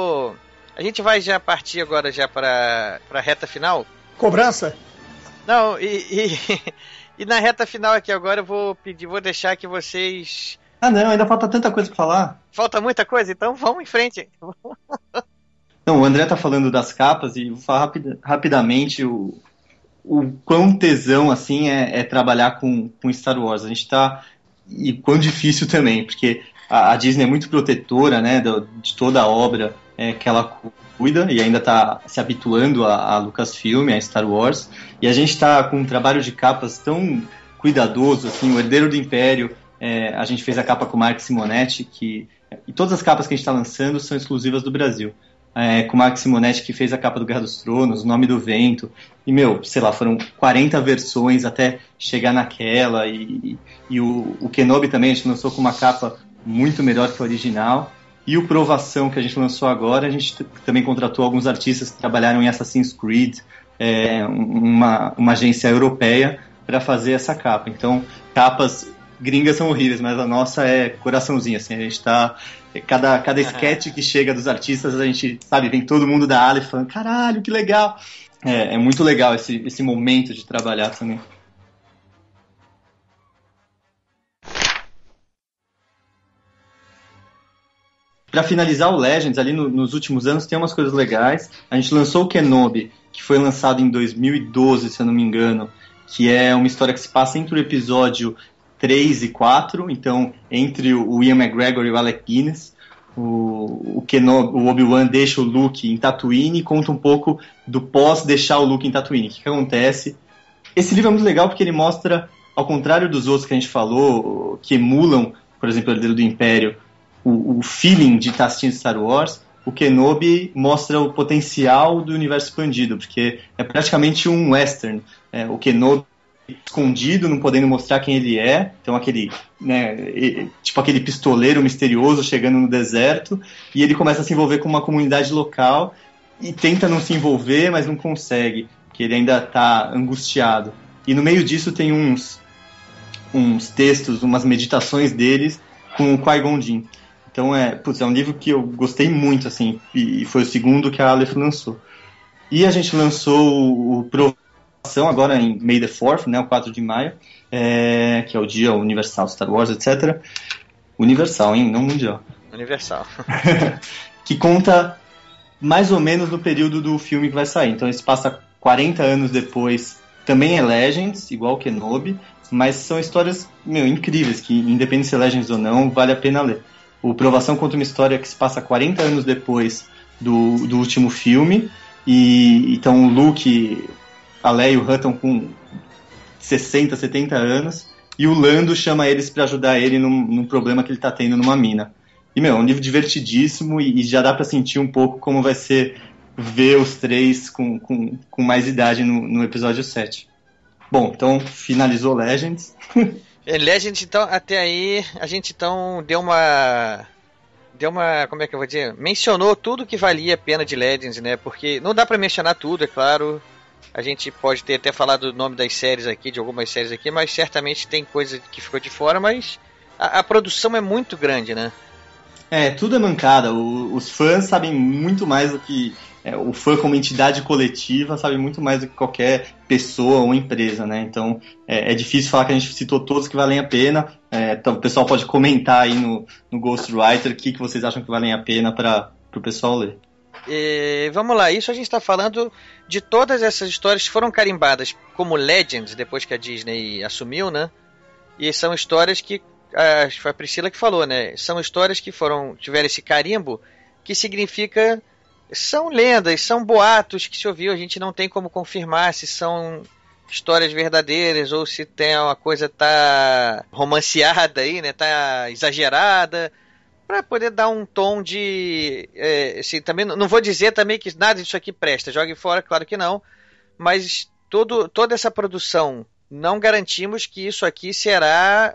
a gente vai já partir agora já para a reta final. Cobrança? Não, e na reta final aqui agora eu vou deixar que vocês... não, ainda falta tanta coisa pra falar. Falta muita coisa? Então vamos em frente. Não, o André tá falando das capas e vou falar rapidamente o quão tesão assim é trabalhar com Star Wars. A gente tá... E quão difícil também, porque a Disney é muito protetora, né, de toda a obra que ela cuida, e ainda está se habituando a Lucasfilm, a Star Wars, e a gente está com um trabalho de capas tão cuidadoso, assim, o Herdeiro do Império, a gente fez a capa com o Mark Simonetti, e todas as capas que a gente está lançando são exclusivas do Brasil. Com o Mark Simonetti, que fez a capa do Guerra dos Tronos, O Nome do Vento, e sei lá, foram 40 versões até chegar naquela, e o Kenobi também a gente lançou com uma capa muito melhor que a original. E o Provação, que a gente lançou agora, a gente também contratou alguns artistas que trabalharam em Assassin's Creed, uma agência europeia, para fazer essa capa. Então, capas gringas são horríveis, mas a nossa é coraçãozinho, assim, a gente tá... Cada sketch que chega dos artistas, a gente, sabe, vem todo mundo da Aleph falando, caralho, que legal. É muito legal esse momento de trabalhar também. Para finalizar o Legends, ali nos últimos anos tem umas coisas legais. A gente lançou o Kenobi, que foi lançado em 2012, se eu não me engano, que é uma história que se passa entre o episódio 3 e 4, então entre o Ian McGregor e o Alec Guinness. O Obi-Wan deixa o Luke em Tatooine e conta um pouco do pós deixar o Luke em Tatooine. O que acontece? Esse livro é muito legal porque ele mostra, ao contrário dos outros que a gente falou, que emulam, por exemplo, o Herdeiro do Império, o feeling de estar assistindo Star Wars, o Kenobi mostra o potencial do universo expandido, porque é praticamente um western. O Kenobi escondido, não podendo mostrar quem ele é, então aquele, né, tipo aquele pistoleiro misterioso chegando no deserto, e ele começa a se envolver com uma comunidade local e tenta não se envolver, mas não consegue, porque ele ainda está angustiado. E no meio disso tem uns textos, umas meditações deles com o Qui-Gon Jinn. Então é um livro que eu gostei muito, assim, e foi o segundo que a Aleph lançou. E a gente lançou o Provação agora em May the 4th, né, o 4 de maio, que é o dia universal Star Wars, etc. Universal, hein, não mundial. Universal. Que conta mais ou menos no período do filme que vai sair. Então esse passa 40 anos depois, também é Legends, igual o Kenobi, mas são histórias, incríveis, que independente se é Legends ou não, vale a pena ler. O Provação conta uma história que se passa 40 anos depois do último filme, e então o Luke, a Leia e o Han estão com 60, 70 anos, e o Lando chama eles para ajudar ele num problema que ele está tendo numa mina. E, é um livro divertidíssimo, e já dá para sentir um pouco como vai ser ver os três com mais idade no episódio 7. Bom, então finalizou Legends. Legends, então, até aí, a gente então deu uma, como é que eu vou dizer? Mencionou tudo que valia a pena de Legends, né? Porque não dá pra mencionar tudo, é claro. A gente pode ter até falado o nome das séries aqui, de algumas séries aqui, mas certamente tem coisa que ficou de fora, mas a produção é muito grande, né? Tudo é mancada. Os fãs sabem muito mais do que... o fã como entidade coletiva sabe muito mais do que qualquer pessoa ou empresa, né? Então é difícil falar que a gente citou todos que valem a pena. Então, o pessoal pode comentar aí no Ghostwriter o que vocês acham que valem a pena para o pessoal ler. Vamos lá, isso a gente está falando de todas essas histórias que foram carimbadas como Legends, depois que a Disney assumiu, né? E são histórias que, acho que foi a Priscila que falou, né? São histórias que tiveram esse carimbo, que significa... São lendas, são boatos que se ouviu, a gente não tem como confirmar se são histórias verdadeiras ou se tem uma coisa tá romanceada aí, né? Tá exagerada, para poder dar um tom de... assim, também, não vou dizer também que nada disso aqui presta, jogue fora, claro que não, mas toda essa produção, não garantimos que isso aqui será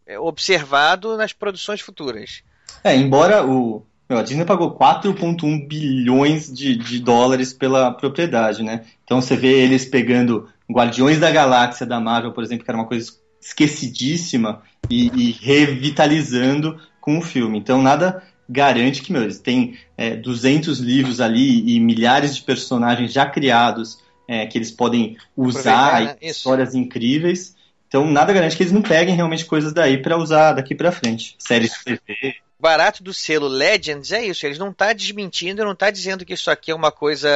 observado nas produções futuras. Embora a Disney pagou 4,1 bilhões de dólares pela propriedade, né? Então você vê eles pegando Guardiões da Galáxia da Marvel, por exemplo, que era uma coisa esquecidíssima, e revitalizando com o filme. Então nada garante que, eles têm 200 livros ali e milhares de personagens já criados que eles podem usar, histórias incríveis. Então nada garante que eles não peguem realmente coisas daí para usar daqui para frente. Séries de TV... barato do selo Legends é isso, eles não estão desmentindo, não estão dizendo que isso aqui é uma coisa,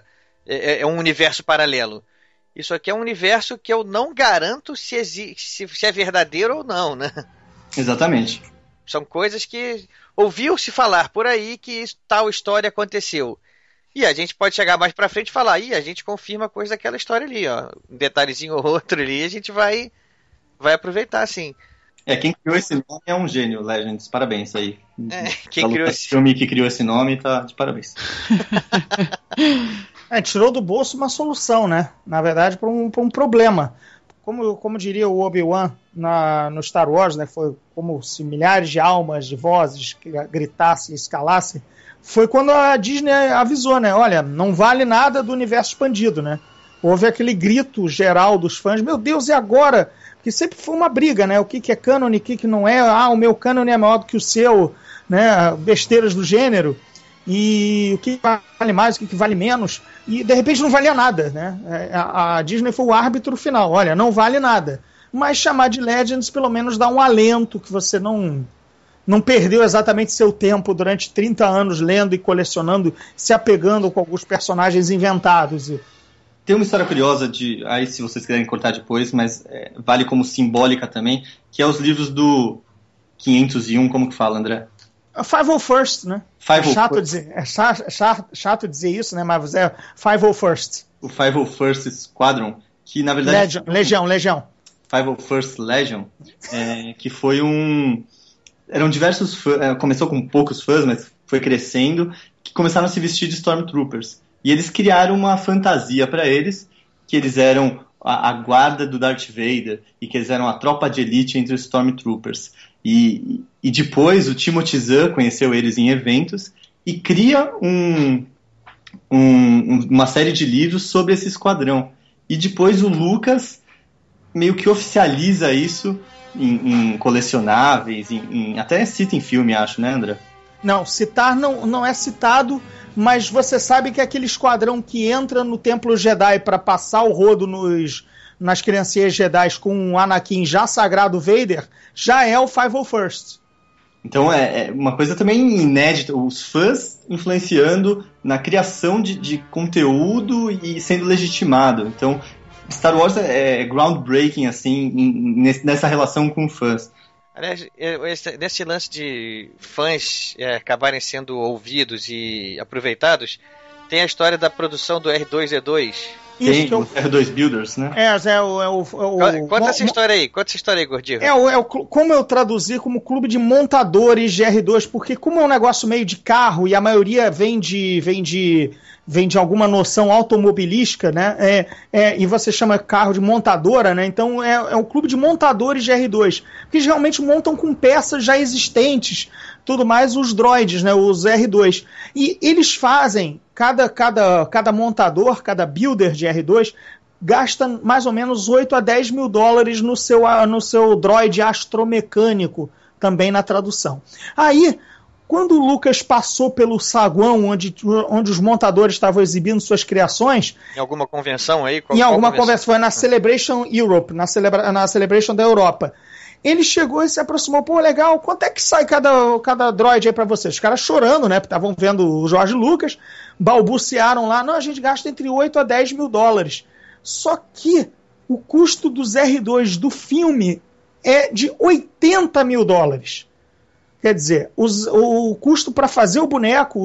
é um universo paralelo. Isso aqui é um universo que eu não garanto se é verdadeiro ou não, né? Exatamente. São coisas que ouviu-se falar por aí que tal história aconteceu. E a gente pode chegar mais pra frente e falar, a gente confirma coisa daquela história ali, ó. Um detalhezinho ou outro ali, a gente vai aproveitar, sim. Quem criou esse nome é um gênio, Legends. Parabéns aí. Quem criou esse filme que criou esse nome tá de parabéns. Tirou do bolso uma solução, né? Na verdade, para um problema. Como diria o Obi-Wan no Star Wars, né? Foi como se milhares de almas, de vozes gritassem e escalassem. Foi quando a Disney avisou, né? Olha, não vale nada do universo expandido, né? Houve aquele grito geral dos fãs, meu Deus, e agora? que sempre foi uma briga, né? O que é cânone, o que não é. O meu cânone é maior do que o seu, né? Besteiras do gênero. E o que vale mais, o que vale menos. E, de repente, não valia nada, né? A Disney foi o árbitro final. Olha, não vale nada. Mas chamar de Legends, pelo menos, dá um alento que você não perdeu exatamente seu tempo durante 30 anos lendo e colecionando, se apegando com alguns personagens inventados. Tem uma história curiosa, aí se vocês quiserem cortar depois, mas vale como simbólica também, que é os livros do 501, como que fala, André? 501st, né? Chato dizer isso, né? Mas é 501st. O 501st Squadron, que na verdade... Legião. 501st Legion, que foi eram diversos fãs, começou com poucos fãs, mas foi crescendo, que começaram a se vestir de Stormtroopers. E eles criaram uma fantasia para eles, que eles eram a guarda do Darth Vader, e que eles eram a tropa de elite entre os Stormtroopers. E depois o Timothy Zahn conheceu eles em eventos e cria uma série de livros sobre esse esquadrão. E depois o Lucas meio que oficializa isso em colecionáveis, até cita em filme, acho, né, André? Não, citar não é citado, mas você sabe que aquele esquadrão que entra no Templo Jedi para passar o rodo nas criancinhas Jedi com o Anakin já sagrado Vader, já é o 501st. Então é uma coisa também inédita, os fãs influenciando na criação de conteúdo e sendo legitimado. Então Star Wars é groundbreaking assim, nessa relação com fãs. Aliás, nesse lance de fãs acabarem sendo ouvidos e aproveitados, tem a história da produção do R2-D2. Tem o R2 Builders, né? Conta essa história aí, Gordinho. Como eu traduzi como clube de montadores de R2, porque como é um negócio meio de carro e a maioria vem de alguma noção automobilística, né? E você chama carro de montadora, né? Então é um clube de montadores de R2, que eles realmente montam com peças já existentes, tudo mais os droids, né? Os R2. E eles fazem, cada montador, cada builder de R2 gasta mais ou menos 8 a 10 mil dólares no seu droid astromecânico, também na tradução. Aí, quando o Lucas passou pelo saguão onde os montadores estavam exibindo suas criações... Em alguma convenção aí? Em alguma convenção, foi na Celebration Europe, na Celebration da Europa. Ele chegou e se aproximou, pô, legal, quanto é que sai cada droid aí pra vocês? Os caras chorando, né, porque estavam vendo o George Lucas, balbuciaram lá, não, a gente gasta entre 8 a 10 mil dólares. Só que o custo dos R2 do filme é de 80 mil dólares. Quer dizer, o custo para fazer o boneco,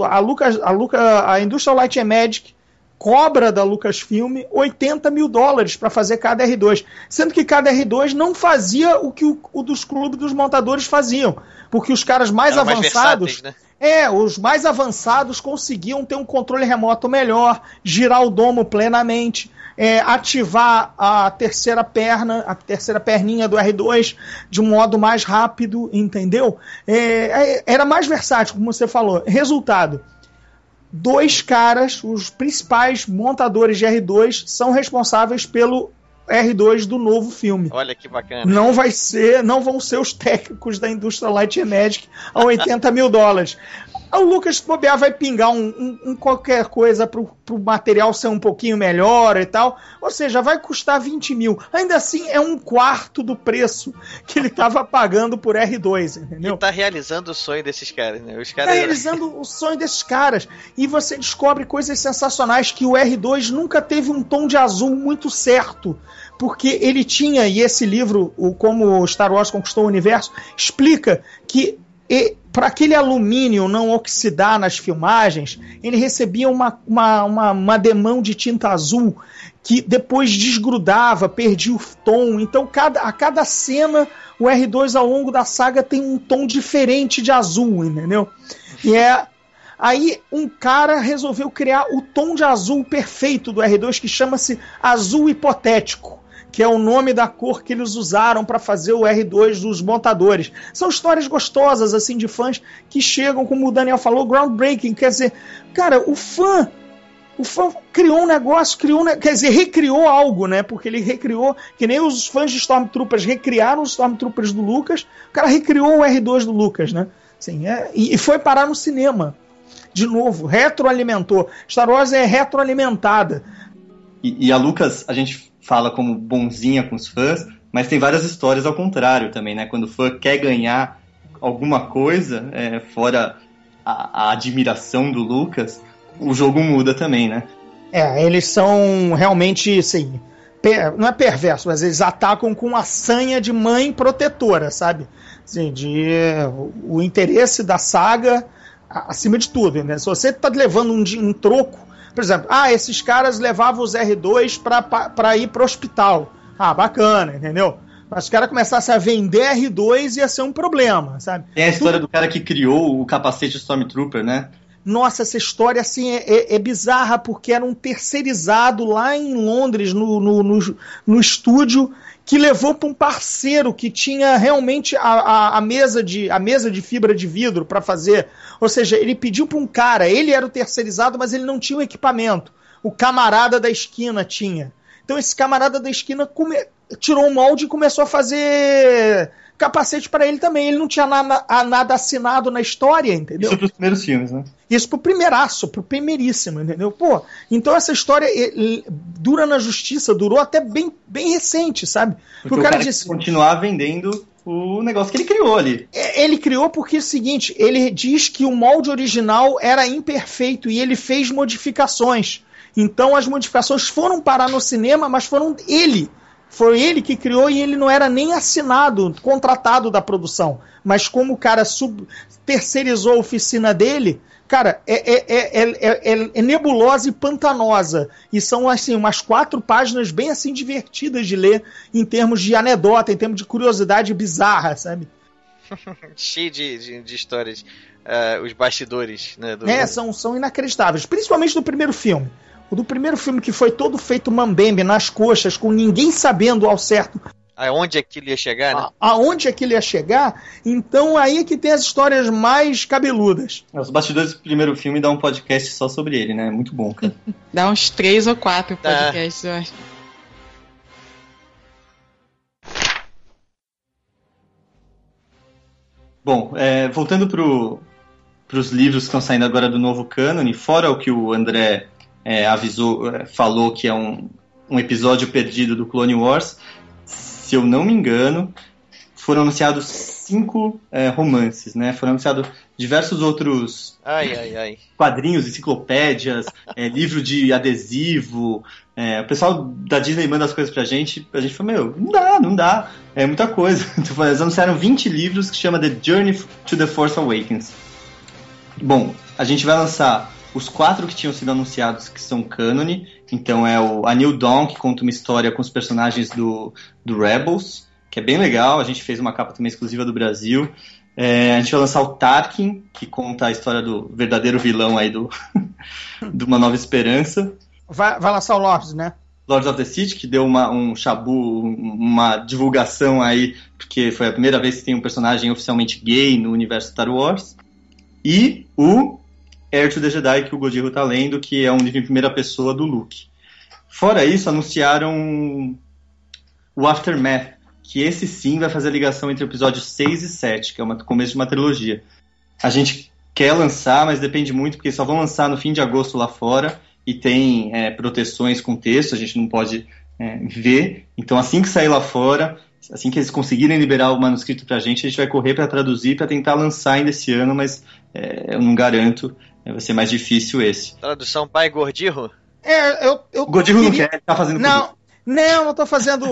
a Industrial Light and Magic cobra da Lucasfilm 80 mil dólares para fazer cada R2, sendo que cada R2 não fazia o que o dos clubes dos montadores faziam, porque os caras mais avançados, né? Os mais avançados conseguiam ter um controle remoto melhor, girar o domo plenamente, ativar a terceira perninha do R2 de um modo mais rápido, entendeu? Era mais versátil, como você falou. Resultado: 2 caras, os principais montadores de R2, são responsáveis pelo R2 do novo filme. Olha que bacana. Não vão ser os técnicos da Industrial Light and Magic a 80 mil dólares. O Lucas bobear vai pingar qualquer coisa pro material ser um pouquinho melhor e tal. Ou seja, vai custar 20 mil. Ainda assim, é 1/4 do preço que ele estava pagando por R2, entendeu? E tá realizando o sonho desses caras, né? Tá realizando o sonho desses caras. E você descobre coisas sensacionais, que o R2 nunca teve um tom de azul muito certo. Porque ele tinha, e esse livro, Como Star Wars Conquistou o Universo, explica que para aquele alumínio não oxidar nas filmagens, ele recebia uma demão de tinta azul que depois desgrudava, perdia o tom. Então, a cada cena, o R2 ao longo da saga tem um tom diferente de azul, entendeu? E aí um cara resolveu criar o tom de azul perfeito do R2, que chama-se azul hipotético, que é o nome da cor que eles usaram para fazer o R2 dos montadores. São histórias gostosas, assim, de fãs que chegam, como o Daniel falou, groundbreaking. Quer dizer, cara, o fã O fã criou um negócio, quer dizer, recriou algo, né? Porque ele recriou, que nem os fãs de Stormtroopers recriaram os Stormtroopers do Lucas, o cara recriou o R2 do Lucas, né? Assim, e foi parar no cinema. De novo, retroalimentou. Star Wars é retroalimentada. E a Lucas, a gente fala como bonzinha com os fãs, mas tem várias histórias ao contrário também, né? Quando o fã quer ganhar alguma coisa, fora a admiração do Lucas, o jogo muda também, né? Eles são realmente, assim, não é perverso, mas eles atacam com a sanha de mãe protetora, sabe? Assim, o interesse da saga acima de tudo, né? Se você tá levando um troco, por exemplo, esses caras levavam os R2 para ir pro hospital. Bacana, entendeu? Mas os caras começassem a vender R2 ia ser um problema, sabe? Tem a história do cara que criou o capacete Stormtrooper, né? Nossa, essa história assim é bizarra, porque era um terceirizado lá em Londres, no estúdio, que levou para um parceiro que tinha realmente a mesa de fibra de vidro para fazer. Ou seja, ele pediu para um cara, ele era o terceirizado, mas ele não tinha o equipamento. O camarada da esquina tinha. Então esse camarada da esquina tirou um molde e começou a fazer capacete para ele também. Ele não tinha nada assinado na história, entendeu? Isso pros primeiros filmes, né? Isso pro primeiríssimo, entendeu? Pô, então essa história dura na justiça, durou até bem recente, sabe? Porque o cara disse continuar vendendo o negócio que ele criou ali. Ele criou porque é o seguinte, ele diz que o molde original era imperfeito e ele fez modificações. Então as modificações foram parar no cinema, mas foi ele que criou e ele não era nem assinado, contratado da produção. Mas como o cara terceirizou a oficina dele, cara, é nebulosa e pantanosa. E são assim, umas 4 páginas bem assim divertidas de ler em termos de anedota, em termos de curiosidade bizarra, sabe? Cheio de histórias, os bastidores, né? São inacreditáveis, principalmente do primeiro filme. O do primeiro filme que foi todo feito mambembe, nas coxas, com ninguém sabendo ao certo aonde aquilo ia chegar, né? Aonde aquilo ia chegar, então aí é que tem as histórias mais cabeludas. Os bastidores do primeiro filme dá um podcast só sobre ele, né? Muito bom, cara. Dá uns 3 ou 4 podcasts, eu acho. Bom, voltando pros livros que estão saindo agora do novo cânone, fora o que o André falou que é um episódio perdido do Clone Wars, se eu não me engano, foram anunciados 5 romances, né? Foram anunciados diversos outros quadrinhos, enciclopédias, livro de adesivo. O pessoal da Disney manda as coisas pra gente, a gente fala, não dá, é muita coisa. Então, eles anunciaram 20 livros que chama The Journey to the Force Awakens. Bom, a gente vai lançar os 4 que tinham sido anunciados, que são cânone. Então A New Dawn, que conta uma história com os personagens do Rebels, que é bem legal. A gente fez uma capa também exclusiva do Brasil. A gente vai lançar o Tarkin, que conta a história do verdadeiro vilão aí de Uma Nova Esperança. Vai lançar o Lords, né? Lords of the Sith, que deu um chabu, uma divulgação aí, porque foi a primeira vez que tem um personagem oficialmente gay no universo Star Wars. E o Heir to the Jedi, que o Gojiro tá lendo, que é um livro em primeira pessoa do Luke. Fora isso, anunciaram o Aftermath, que esse sim vai fazer a ligação entre o episódio 6 e 7, que é o começo de uma trilogia. A gente quer lançar, mas depende muito, porque só vão lançar no fim de agosto lá fora, e tem proteções com texto, a gente não pode ver. Então assim que sair lá fora, assim que eles conseguirem liberar o manuscrito pra gente, a gente vai correr para traduzir, para tentar lançar ainda esse ano, mas eu não garanto. Vai ser mais difícil esse. Tradução pai Gordirro? O Gordirro não quer, ele tá fazendo não tô fazendo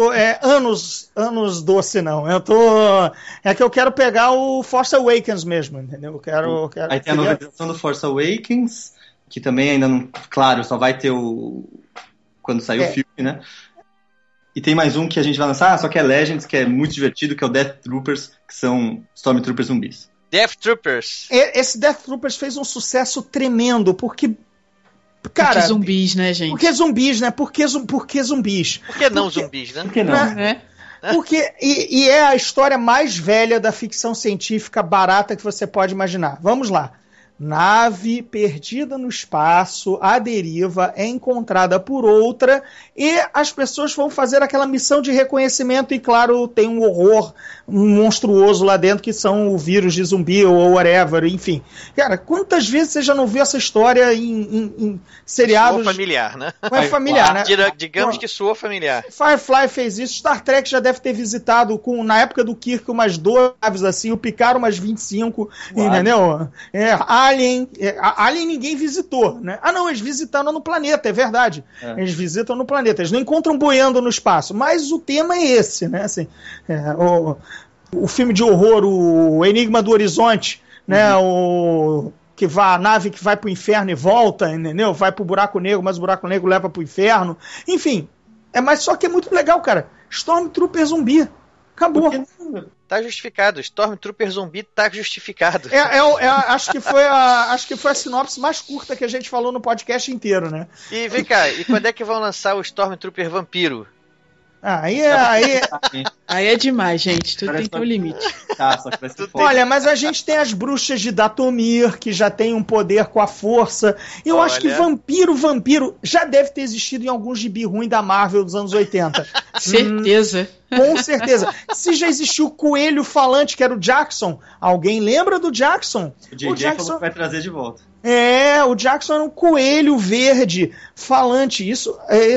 anos doce, não. É que eu quero pegar o Force Awakens mesmo, entendeu? Aí tem a novelização do Force Awakens, que também ainda não... Claro, só vai ter quando sair o filme, né? E tem mais um que a gente vai lançar, só que é Legends, que é muito divertido, que é o Death Troopers, que são Stormtroopers zumbis. Death Troopers. Esse Death Troopers fez um sucesso tremendo, porque... Cara, porque zumbis, né, gente? Porque zumbis, né? Porque zumbis? Por que não zumbis, né? Por que não? Porque, é a história mais velha da ficção científica barata que você pode imaginar. Vamos lá. Nave perdida no espaço, à deriva, é encontrada por outra e as pessoas vão fazer aquela missão de reconhecimento e, claro, tem um horror monstruoso lá dentro que são o vírus de zumbi ou whatever, enfim. Cara, quantas vezes você já não viu essa história em seriados... Soou familiar, né? É familiar, né? Digamos que soou familiar. Firefly fez isso, Star Trek já deve ter visitado, na época do Kirk, umas 2 naves assim, o Picard umas 25, entendeu? Alien ninguém visitou, né? Ah, não, eles visitaram no planeta, é verdade. Eles visitam no planeta, eles não encontram boiando no espaço, mas o tema é esse, né? Assim, o filme de horror, o Enigma do Horizonte, né? A nave que vai pro inferno e volta, entendeu? Vai pro buraco negro, mas o buraco negro leva pro inferno. Enfim, mas só que é muito legal, cara. Stormtrooper zumbi. Acabou. Tá justificado. Stormtrooper zumbi tá justificado. Acho que foi a sinopse mais curta que a gente falou no podcast inteiro, né? E vem cá, e quando é que vão lançar o Stormtrooper vampiro? Aí é demais, gente. Tudo tem que ter um limite. Olha, mas a gente tem as bruxas de Dathomir, que já tem um poder com a força. Eu acho que vampiro já deve ter existido em algum gibi ruim da Marvel dos anos 80. Certeza. Com certeza. Se já existiu o coelho falante, que era o Jackson. Alguém lembra do Jackson? O Jackson vai trazer de volta. O Jackson era um coelho verde falante. Isso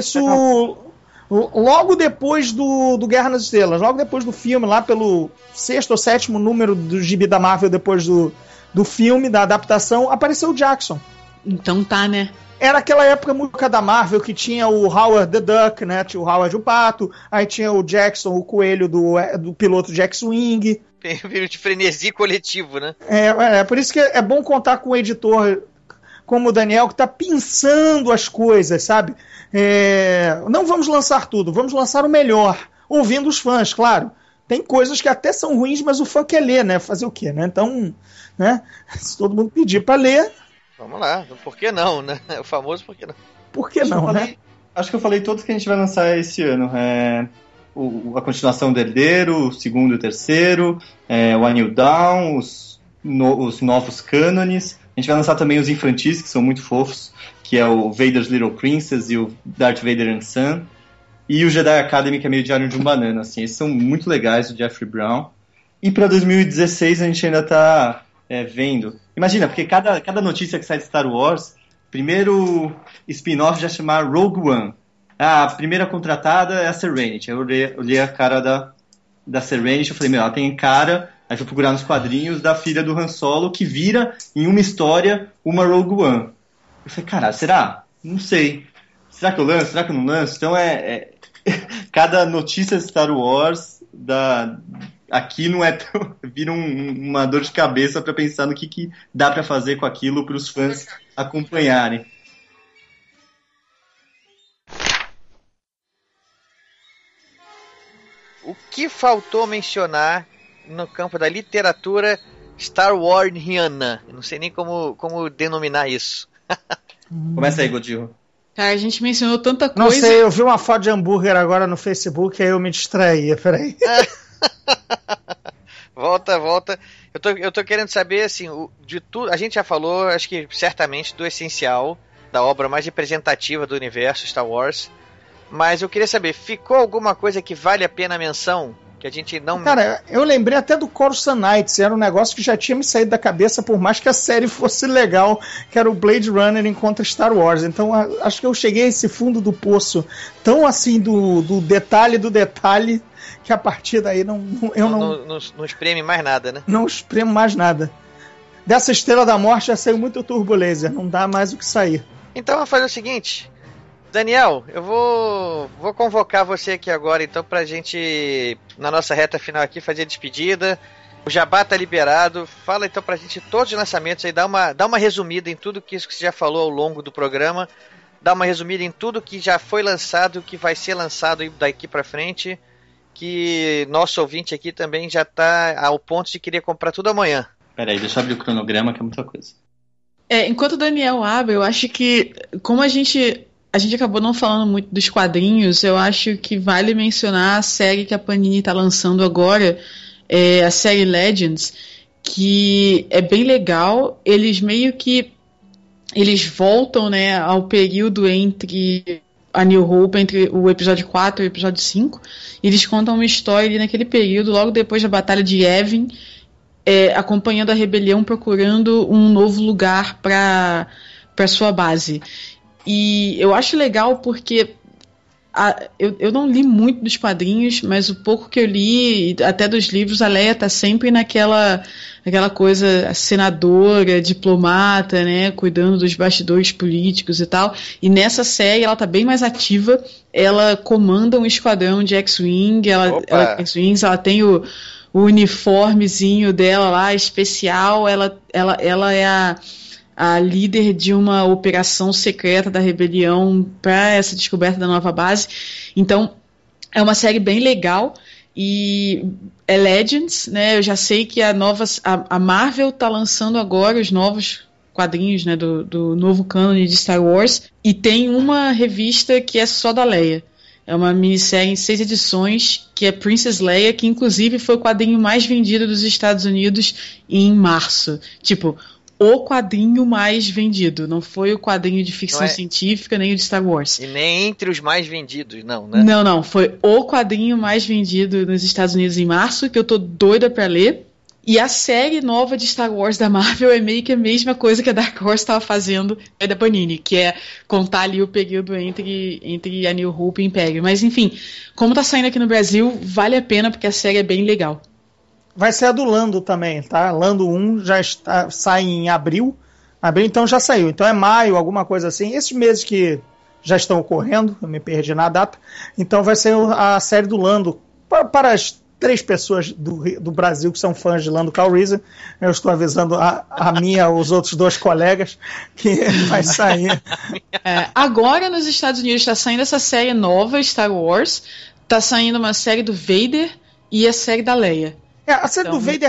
logo depois do Guerra nas Estrelas, logo depois do filme, lá pelo 6º ou 7º número do gibi da Marvel, depois do filme, da adaptação, apareceu o Jackson. Então tá, né? Era aquela época música da Marvel que tinha o Howard the Duck, né? Tinha o Howard o Pato, aí tinha o Jackson, o coelho do piloto de X-Wing. Tem um vírus de frenesi coletivo, né? Por isso que é bom contar com um editor como o Daniel, que está pensando as coisas, sabe? Não vamos lançar tudo, vamos lançar o melhor, ouvindo os fãs, claro. Tem coisas que até são ruins, mas o fã quer ler, né? Fazer o quê, né? Então, né? Se todo mundo pedir para ler... Vamos lá, por que não, né? O famoso por que não. Por que não, né? Acho que eu falei todos que a gente vai lançar esse ano. A continuação do Herdeiro, o segundo e o terceiro, o A New Dawn, os novos cânones. A gente vai lançar também os infantis, que são muito fofos, que é o Vader's Little Princess e o Darth Vader and Son. E o Jedi Academy, que é meio Diário de um Banana. Assim, esses são muito legais, o Jeffrey Brown. E para 2016 a gente ainda está vendo. Imagina, porque cada notícia que sai de Star Wars, primeiro spin-off já chamar Rogue One. A primeira contratada é a Serenity. Eu olhei a cara da Serenity, eu falei, ela tem cara... Aí fui procurar nos quadrinhos da filha do Han Solo, que vira, em uma história, uma Rogue One. Eu falei, caralho, será? Não sei. Será que eu lanço? Será que eu não lanço? Então cada notícia de Star Wars aqui não vira uma dor de cabeça para pensar no que dá para fazer com aquilo para os fãs acompanharem. O que faltou mencionar no campo da literatura Star Warsiana? Não sei nem como denominar isso. Começa aí, Godinho. Cara, a gente mencionou tanta coisa. Não sei, eu vi uma foto de hambúrguer agora no Facebook, aí eu me distraí, peraí. Volta. Eu tô querendo saber, assim, de tudo. A gente já falou, acho que certamente, do essencial, da obra mais representativa do universo Star Wars. Mas eu queria saber, ficou alguma coisa que vale a pena a menção? Que a gente não... Cara, eu lembrei até do Coruscant Nights, era um negócio que já tinha me saído da cabeça, por mais que a série fosse legal, que era o Blade Runner encontra Star Wars. Então acho que eu cheguei a esse fundo do poço tão assim do detalhe do detalhe, que a partir daí não espreme mais nada, né? Não espremo mais nada. Dessa Estrela da Morte já saiu muito Turbo Laser, não dá mais o que sair. Então vamos fazer o seguinte... Daniel, eu vou convocar você aqui agora, então, pra gente, na nossa reta final aqui, fazer a despedida. O Jabá tá liberado. Fala, então, pra gente todos os lançamentos aí, dá uma resumida em tudo que você já falou ao longo do programa. Dá uma resumida em tudo que já foi lançado, que vai ser lançado daqui pra frente, que nosso ouvinte aqui também já tá ao ponto de querer comprar tudo amanhã. Peraí, deixa eu abrir o cronograma, que é muita coisa. Enquanto o Daniel abre, eu acho que, como a gente acabou não falando muito dos quadrinhos, eu acho que vale mencionar a série que a Panini está lançando agora, a série Legends, que é bem legal. Eles meio que eles voltam, né, ao período entre a New Hope, entre o episódio 4 e o episódio 5. E eles contam uma história ali naquele período, logo depois da Batalha de Yavin, acompanhando a rebelião, procurando um novo lugar para sua base. E eu acho legal porque eu não li muito dos quadrinhos, mas o pouco que eu li, até dos livros, a Leia tá sempre naquela coisa senadora, diplomata, né, cuidando dos bastidores políticos e tal. E nessa série ela tá bem mais ativa, ela comanda um esquadrão de X-Wing, ela tem o uniformezinho dela lá, especial, ela é a líder de uma operação secreta da rebelião para essa descoberta da nova base. Então, é uma série bem legal e é Legends, né? Eu já sei que a Marvel tá lançando agora os novos quadrinhos, né, do novo cânone de Star Wars, e tem uma revista que é só da Leia. É uma minissérie em 6 edições, que é Princess Leia, que inclusive foi o quadrinho mais vendido dos Estados Unidos em março. Tipo, o quadrinho mais vendido. Não foi o quadrinho de ficção científica, nem o de Star Wars. E nem entre os mais vendidos, não, né? Não. Foi o quadrinho mais vendido nos Estados Unidos em março, que eu tô doida pra ler. E a série nova de Star Wars da Marvel é meio que a mesma coisa que a Dark Horse estava fazendo da Panini, que é contar ali o período entre a New Hope e o Império. Mas enfim, como tá saindo aqui no Brasil, vale a pena porque a série é bem legal. Vai ser a do Lando também, tá? Lando 1 sai em abril, então já saiu. Então é maio, alguma coisa assim. Esses meses que já estão ocorrendo, eu me perdi na data. Então vai ser a série do Lando. Para as 3 pessoas do Brasil que são fãs de Lando Calrissian, eu estou avisando a minha, os outros 2 colegas, que vai sair. Agora nos Estados Unidos está saindo essa série nova, Star Wars, está saindo uma série do Vader e a série da Leia. A série do Vader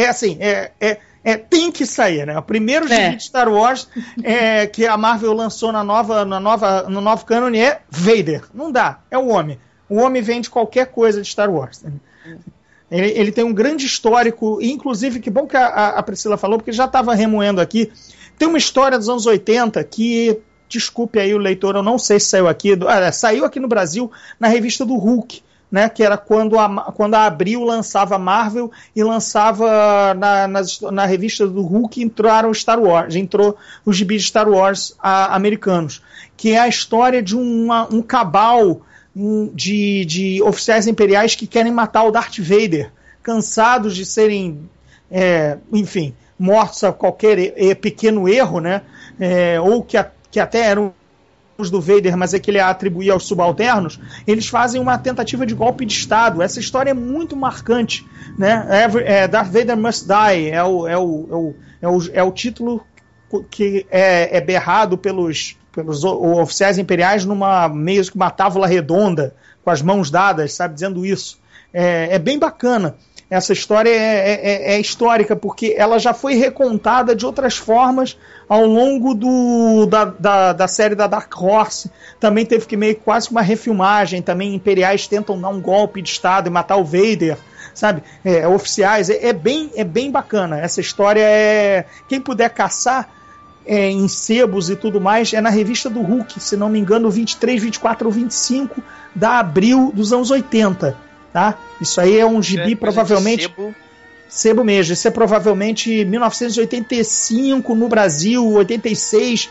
tem que sair, né? O primeiro gibi de Star Wars que a Marvel lançou no novo cânone é Vader. Não dá, é o homem. O homem vende qualquer coisa de Star Wars. Ele tem um grande histórico, inclusive, que bom que a Priscila falou, porque já estava remoendo aqui. Tem uma história dos anos 80 que, desculpe aí o leitor, eu não sei se saiu aqui, saiu aqui no Brasil na revista do Hulk, né, que era quando a Abril lançava Marvel e lançava na revista do Hulk entrou os gibis de Star Wars americanos, que é a história de um cabal de oficiais imperiais que querem matar o Darth Vader, cansados de serem, mortos a qualquer pequeno erro, né, ou que até eram do Vader, mas é que ele atribuía aos subalternos. Eles fazem uma tentativa de golpe de Estado. Essa história é muito marcante, né? Darth Vader Must Die é o título que é berrado pelos oficiais imperiais numa meio que uma tábua redonda, com as mãos dadas, sabe, dizendo isso. É bem bacana. Essa história é histórica, porque ela já foi recontada de outras formas ao longo da série da Dark Horse. Também teve que meio quase uma refilmagem. Também imperiais tentam dar um golpe de Estado e matar o Vader, sabe? Oficiais. É bem bacana. Essa história quem puder caçar em sebos e tudo mais, é na revista do Hulk, se não me engano, 23, 24 ou 25 da Abril dos anos 80. Tá? Isso aí é um gibi provavelmente sebo mesmo, isso é provavelmente 1985 no Brasil, 86,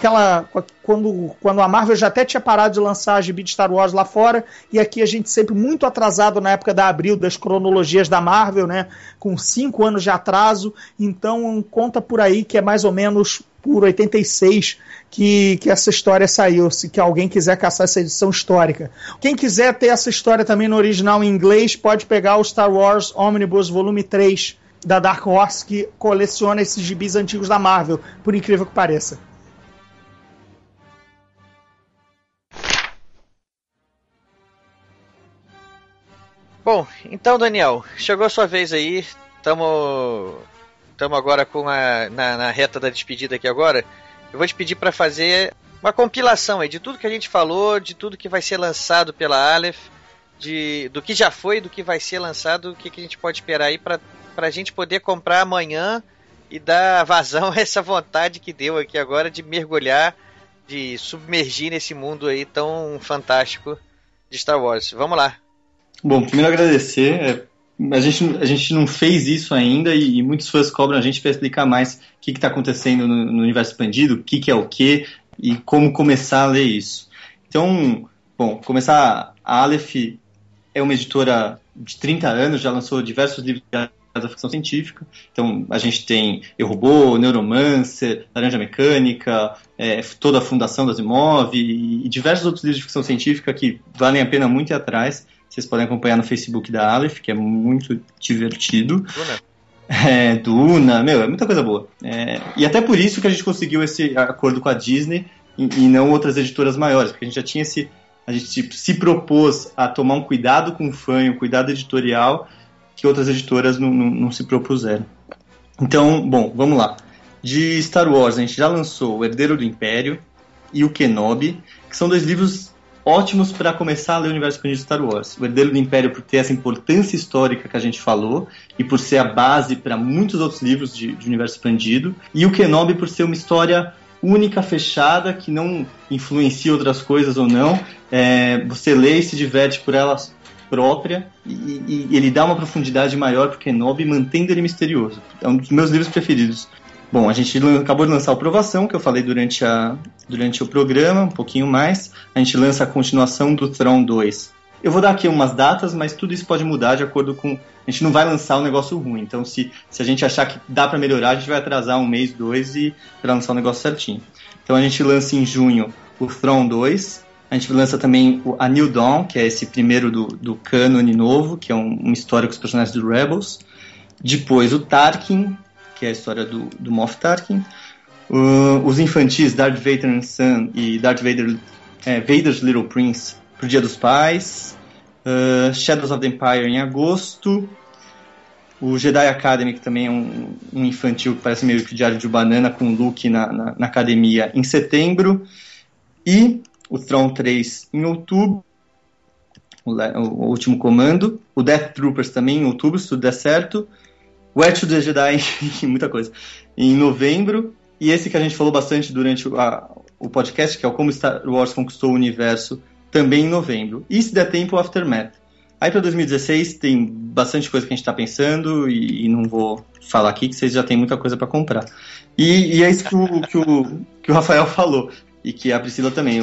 quando a Marvel já até tinha parado de lançar gibi de Star Wars lá fora, e aqui a gente sempre muito atrasado na época da Abril, das cronologias da Marvel, né, com 5 anos de atraso. Então conta por aí que é mais ou menos por 86 que essa história saiu, se que alguém quiser caçar essa edição histórica. Quem quiser ter essa história também no original em inglês, pode pegar o Star Wars Omnibus Volume 3 da Dark Horse, que coleciona esses gibis antigos da Marvel, por incrível que pareça. Bom, então, Daniel, chegou a sua vez aí. Estamos agora na reta da despedida aqui agora. Eu vou te pedir para fazer uma compilação aí de tudo que a gente falou, de tudo que vai ser lançado pela Aleph, do que já foi, do que vai ser lançado, o que a gente pode esperar aí para pra gente poder comprar amanhã e dar vazão a essa vontade que deu aqui agora de mergulhar, de submergir nesse mundo aí tão fantástico de Star Wars. Vamos lá. Bom, primeiro agradecer. A gente não fez isso ainda e muitos fãs cobram a gente para explicar mais o que está acontecendo no universo expandido, o que é o que e como começar a ler isso. Então, bom, começar, a Aleph é uma editora de 30 anos, já lançou diversos livros da ficção científica. Então, a gente tem Eu, Robô, Neuromancer, Laranja Mecânica, toda a Fundação das Asimov e diversos outros livros de ficção científica que valem a pena muito ir atrás. Vocês podem acompanhar no Facebook da Aleph, que é muito divertido. Duna, é muita coisa boa. E até por isso que a gente conseguiu esse acordo com a Disney e não outras editoras maiores, porque a gente já tinha a gente se propôs a tomar um cuidado com o fã, um cuidado editorial que outras editoras não se propuseram. Então, bom, vamos lá. De Star Wars, a gente já lançou O Herdeiro do Império e o Kenobi, que são 2 livros ótimos para começar a ler o universo expandido de Star Wars. O Herdeiro do Império por ter essa importância histórica que a gente falou e por ser a base para muitos outros livros de universo expandido, e o Kenobi por ser uma história única, fechada, que não influencia outras coisas ou não. Você lê e se diverte por ela própria e ele dá uma profundidade maior para o Kenobi, mantendo ele misterioso. É um dos meus livros preferidos. Bom, a gente acabou de lançar o Provação, que eu falei durante o programa, um pouquinho mais. A gente lança a continuação do Throne 2. Eu vou dar aqui umas datas, mas tudo isso pode mudar de acordo com... A gente não vai lançar um negócio ruim, então se a gente achar que dá para melhorar, a gente vai atrasar 1 mês, 2 e para lançar o negócio certinho. Então a gente lança em junho o Throne 2, a gente lança também a New Dawn, que é esse primeiro do cânone novo, que é uma história com os personagens do Rebels. Depois o Tarkin, que é a história do Moff Tarkin. Os infantis Darth Vader and Son e Darth Vader, Vader's Little Prince pro Dia dos Pais. Shadows of the Empire em agosto. O Jedi Academy, que também é um infantil que parece meio que Diário de Banana, com o Luke na academia, em setembro. E o Throne 3 em outubro, o Último Comando. O Death Troopers também em outubro, se tudo der certo. O Edge of the Jedi, muita coisa, em novembro. E esse que a gente falou bastante durante o podcast, que é o Como Star Wars Conquistou o Universo, também em novembro. E se der tempo, o Aftermath. Aí para 2016 tem bastante coisa que a gente está pensando e não vou falar aqui, que vocês já têm muita coisa para comprar. E é isso que o Rafael falou, e que a Priscila também.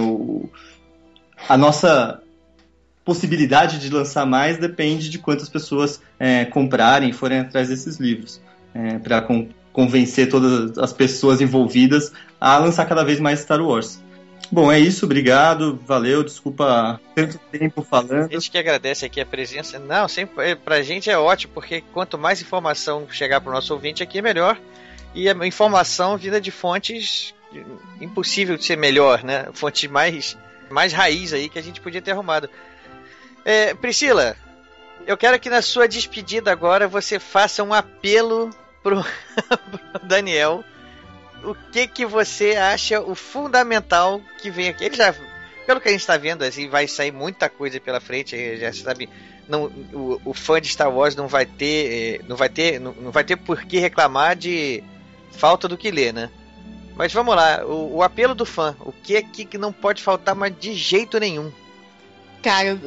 A nossa possibilidade de lançar mais depende de quantas pessoas comprarem e forem atrás desses livros, para convencer todas as pessoas envolvidas a lançar cada vez mais Star Wars. Bom, é isso, obrigado, valeu, desculpa tanto tempo falando. A gente que agradece aqui a presença. Não, sempre, pra gente é ótimo, porque quanto mais informação chegar pro nosso ouvinte aqui, melhor. E a informação vinda de fontes impossível de ser melhor, né? Fonte mais raiz aí que a gente podia ter arrumado. Priscila, eu quero que na sua despedida agora você faça um apelo pro Daniel. O que você acha o fundamental que vem aqui? Ele já, pelo que a gente está vendo, assim, vai sair muita coisa pela frente, já sabe. Não, o fã de Star Wars não vai ter por que reclamar de falta do que ler, né? Mas vamos lá, o apelo do fã, o que é que não pode faltar, mas de jeito nenhum? Cara,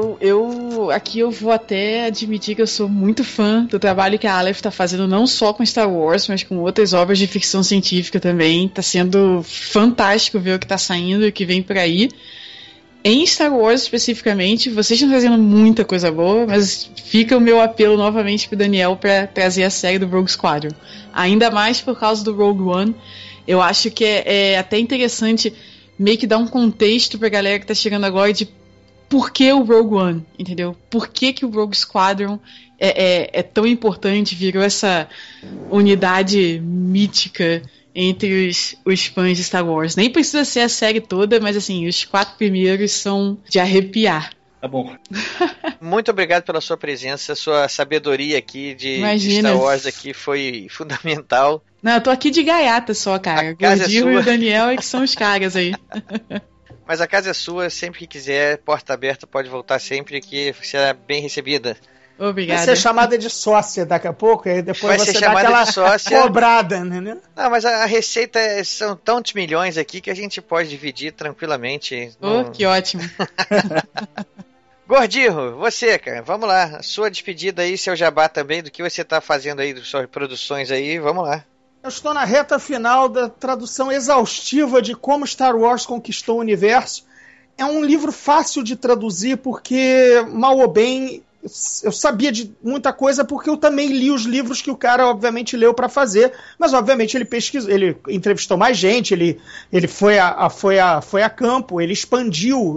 aqui eu vou até admitir que eu sou muito fã do trabalho que a Aleph tá fazendo, não só com Star Wars, mas com outras obras de ficção científica também. Tá sendo fantástico ver o que tá saindo e o que vem por aí. Em Star Wars, especificamente, vocês estão trazendo muita coisa boa, mas fica o meu apelo novamente pro Daniel para trazer a série do Rogue Squadron. Ainda mais por causa do Rogue One. Eu acho que é até interessante meio que dar um contexto pra galera que tá chegando agora de por que o Rogue One, entendeu? Por que o Rogue Squadron é tão importante, virou essa unidade mítica entre os fãs de Star Wars. Nem precisa ser a série toda, mas assim, os 4 primeiros são de arrepiar. Tá bom. Muito obrigado pela sua presença, sua sabedoria aqui de Star Wars aqui foi fundamental. Não, eu tô aqui de gaiata só, cara. O Gordinho e o Daniel é que são os caras aí. Mas a casa é sua, sempre que quiser, porta aberta, pode voltar sempre que será bem recebida. Obrigada. Vai ser chamada de sócia daqui a pouco, e depois Vai você ser dá chamada aquela de sócia. cobrada, né? Não, mas a receita são tantos milhões aqui que a gente pode dividir tranquilamente. Que ótimo. Gordinho, você, cara, vamos lá. Sua despedida aí, seu jabá também, do que você tá fazendo aí, das suas produções aí, vamos lá. Eu estou na reta final da tradução exaustiva de Como Star Wars Conquistou o Universo. É um livro fácil de traduzir porque, mal ou bem, eu sabia de muita coisa porque eu também li os livros que o cara obviamente leu para fazer, mas obviamente ele pesquisou, ele entrevistou mais gente, ele foi a campo, ele expandiu,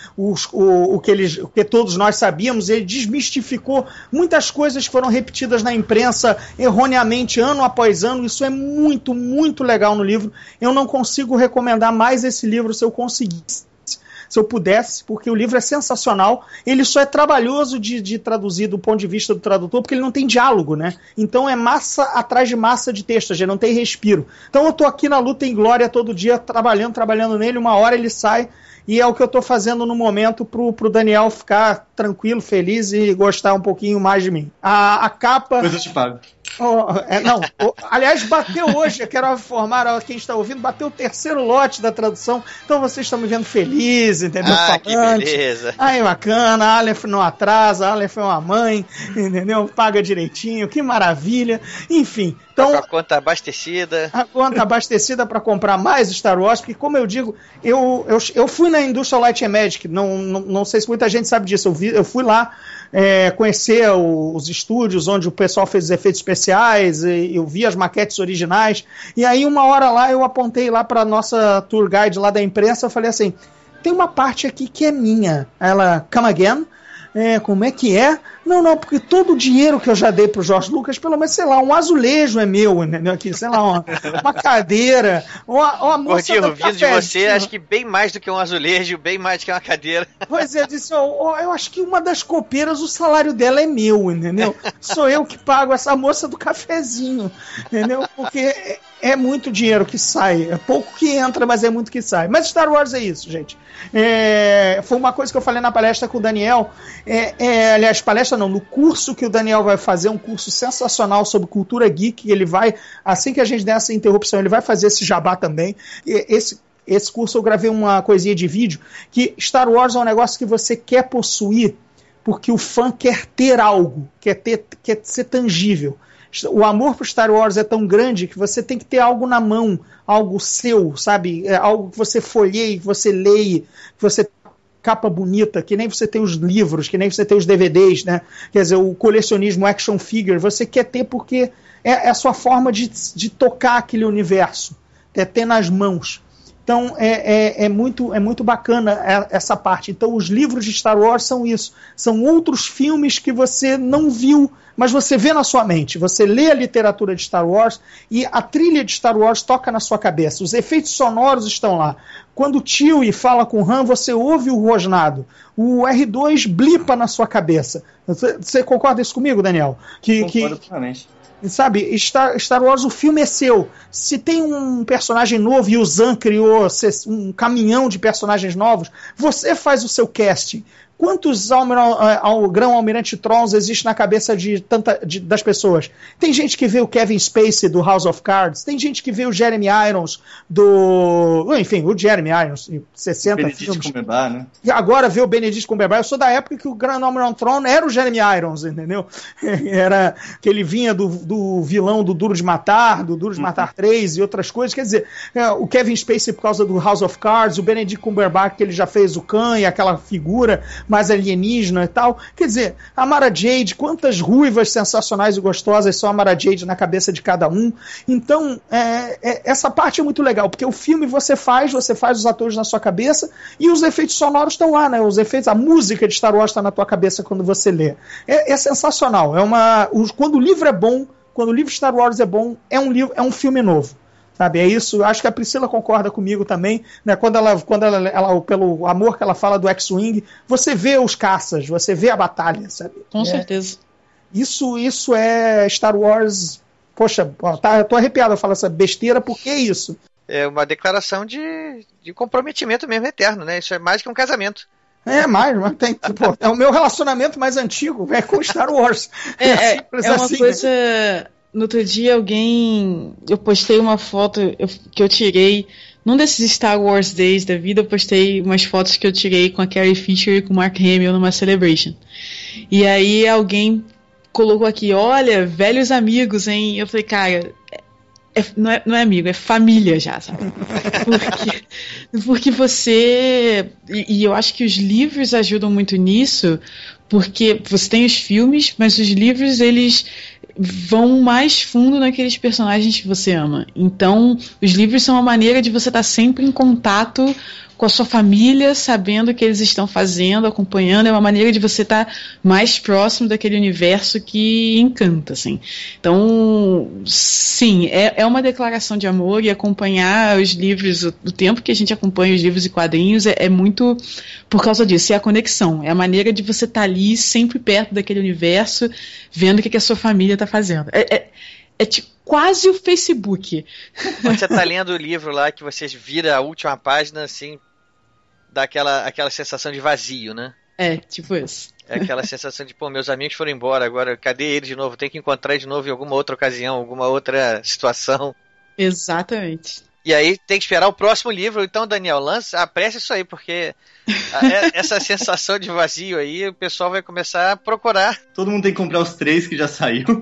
o que todos nós sabíamos, ele desmistificou muitas coisas que foram repetidas na imprensa erroneamente ano após ano. Isso é muito, muito legal no livro. Eu não consigo recomendar mais esse livro se eu conseguisse. Se eu pudesse, porque o livro é sensacional. Ele só é trabalhoso de traduzir do ponto de vista do tradutor, porque ele não tem diálogo, né? Então é massa atrás de massa de texto, já não tem respiro. Então eu tô aqui na luta em glória todo dia, trabalhando nele, uma hora ele sai, e é o que eu tô fazendo no momento pro Daniel ficar tranquilo, feliz e gostar um pouquinho mais de mim. A capa... Depois eu te pago. Aliás, bateu hoje, eu quero informar a quem está ouvindo, bateu o 3º lote da tradução, então vocês estão me vendo feliz, entendeu? Que beleza. Aí, bacana, a Aleph não atrasa, a Aleph é uma mãe, entendeu? Paga direitinho, que maravilha, enfim. Então, com a conta abastecida. A conta abastecida para comprar mais Star Wars, porque como eu digo, eu fui na Industrial Light and Magic, não sei se muita gente sabe disso, eu fui lá conhecer os estúdios onde o pessoal fez os efeitos especiais, eu vi as maquetes originais, e aí uma hora lá eu apontei lá para nossa tour guide lá da imprensa, eu falei assim, tem uma parte aqui que é minha. Ela, come again? Como é que é? Não, porque todo o dinheiro que eu já dei pro George Lucas, pelo menos, sei lá, um azulejo é meu, entendeu? Aqui, sei lá, uma cadeira, uma moça Gordinho, vindo de você, acho que bem mais do que um azulejo, bem mais do que uma cadeira. Pois é, eu disse, eu acho que uma das copeiras, o salário dela é meu, entendeu? Sou eu que pago essa moça do cafezinho, entendeu? Porque é muito dinheiro que sai, é pouco que entra, mas é muito que sai. Mas Star Wars é isso, gente. Foi uma coisa que eu falei na palestra com o Daniel, aliás, palestra não, no curso que o Daniel vai fazer, um curso sensacional sobre cultura geek, ele vai, assim que a gente der essa interrupção, ele vai fazer esse jabá também. Esse curso eu gravei uma coisinha de vídeo, que Star Wars é um negócio que você quer possuir, porque o fã quer ter algo, quer ser tangível. O amor por Star Wars é tão grande que você tem que ter algo na mão, algo seu, sabe? Algo que você folheie, que você leia, que você capa bonita, que nem você tem os livros, que nem você tem os DVDs, né? Quer dizer, o colecionismo action figure, você quer ter porque é a sua forma de tocar aquele universo, é ter nas mãos. Então é muito bacana essa parte. Então os livros de Star Wars são isso, são outros filmes que você não viu, mas você vê na sua mente, você lê a literatura de Star Wars e a trilha de Star Wars toca na sua cabeça, os efeitos sonoros estão lá. Quando o Chewie fala com o Han, você ouve o rosnado, o R2 blipa na sua cabeça. Você concorda isso comigo, Daniel? Concordo plenamente. Sabe, Star Wars, o filme é seu. Se tem um personagem novo e o Zan criou um caminhão de personagens novos, você faz o seu casting. Quantos Grão-Almirante Trons existe na cabeça das pessoas? Tem gente que vê o Kevin Spacey do House of Cards, tem gente que vê o Jeremy Irons o Jeremy Irons, 60 Benedict filmes. Cumberbatch, né? E agora vê o Benedict Cumberbatch. Eu sou da época que o Grão-Almirante Tron era o Jeremy Irons, entendeu? Era que ele vinha do vilão do Duro de Matar, do Duro de Matar 3 e outras coisas. Quer dizer, o Kevin Spacey por causa do House of Cards, o Benedict Cumberbatch que ele já fez o Khan e aquela figura mais alienígena e tal. Quer dizer, a Mara Jade, quantas ruivas sensacionais e gostosas são a Mara Jade na cabeça de cada um. Então, essa parte é muito legal, porque o filme você faz os atores na sua cabeça e os efeitos sonoros estão lá, né? Os efeitos, a música de Star Wars está na tua cabeça quando você lê. É sensacional. Quando o livro é bom, quando o livro Star Wars é bom, é um filme novo. Sabe, é isso. Acho que a Priscila concorda comigo também, né? Quando ela, pelo amor que ela fala do X-Wing, você vê os caças, você vê a batalha, sabe? Com certeza. Isso é Star Wars. Poxa, tô arrepiado a falar essa besteira, por que isso? É uma declaração de comprometimento mesmo eterno, né? Isso é mais que um casamento. mas tem, pô, é o meu relacionamento mais antigo, é com Star Wars. É uma coisa... Né? No outro dia eu postei uma foto que eu tirei, num desses Star Wars Days da vida, eu postei umas fotos que eu tirei com a Carrie Fisher e com o Mark Hamill numa Celebration. E aí alguém colocou aqui, olha, velhos amigos, hein? Eu falei, cara... não é amigo, é família já, sabe? Porque você... E eu acho que os livros ajudam muito nisso, porque você tem os filmes, mas os livros, eles vão mais fundo naqueles personagens que você ama. Então, os livros são uma maneira de você estar sempre em contato com a sua família, sabendo o que eles estão fazendo, acompanhando, é uma maneira de você estar mais próximo daquele universo que encanta, assim. Então, sim, é uma declaração de amor, e acompanhar os livros, o tempo que a gente acompanha os livros e quadrinhos é muito por causa disso, é a conexão, é a maneira de você estar ali, sempre perto daquele universo, vendo o que a sua família está fazendo. É tipo quase o Facebook. Quando você está lendo o livro lá, que você vira a última página, assim, dá aquela sensação de vazio, né? É, tipo isso. É aquela sensação de, pô, meus amigos foram embora, agora cadê eles de novo? Tem que encontrar de novo em alguma outra ocasião, alguma outra situação. Exatamente. E aí tem que esperar o próximo livro. Então, Daniel, apresse isso aí, porque essa sensação de vazio aí, o pessoal vai começar a procurar. Todo mundo tem que comprar os 3 que já saiu.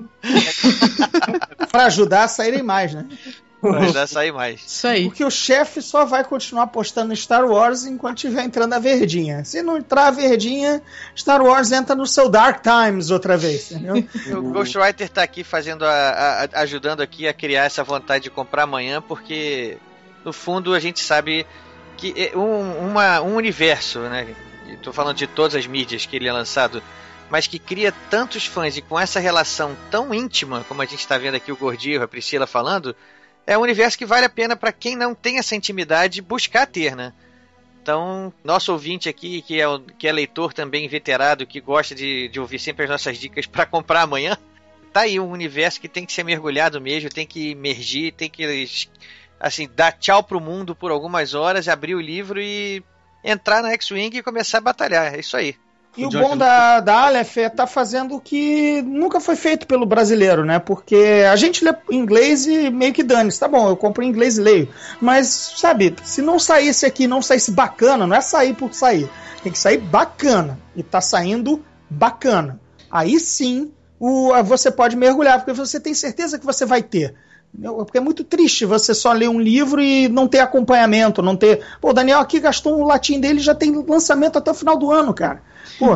Pra ajudar a saírem mais, né? Pra ajudar a sair mais. Isso aí. Porque o chefe só vai continuar postando Star Wars enquanto estiver entrando a verdinha. Se não entrar a verdinha, Star Wars entra no seu Dark Times outra vez, entendeu? O Ghostwriter tá aqui ajudando aqui a criar essa vontade de comprar amanhã, porque no fundo a gente sabe que um universo, né? Tô falando de todas as mídias que ele é lançado, mas que cria tantos fãs e com essa relação tão íntima, como a gente está vendo aqui o Gordinho, a Priscila falando, é um universo que vale a pena para quem não tem essa intimidade buscar ter, né? Então, nosso ouvinte aqui, que é leitor também veterado, que gosta de ouvir sempre as nossas dicas para comprar amanhã, tá aí um universo que tem que ser mergulhado mesmo, tem que emergir, tem que, assim, dar tchau pro mundo por algumas horas, abrir o livro e entrar na X-Wing e começar a batalhar. É isso aí. E o bom da Aleph é tá fazendo o que nunca foi feito pelo brasileiro, né? Porque a gente lê em inglês e meio que dane-se. Tá bom, eu compro em inglês e leio. Mas, sabe, se não saísse aqui, não saísse bacana, não é sair por sair. Tem que sair bacana. E tá saindo bacana. Aí sim, você pode mergulhar, porque você tem certeza que você vai ter. Porque é muito triste você só ler um livro e não ter acompanhamento, não ter... Pô, o Daniel aqui gastou um latim dele e já tem lançamento até o final do ano, cara. Pô,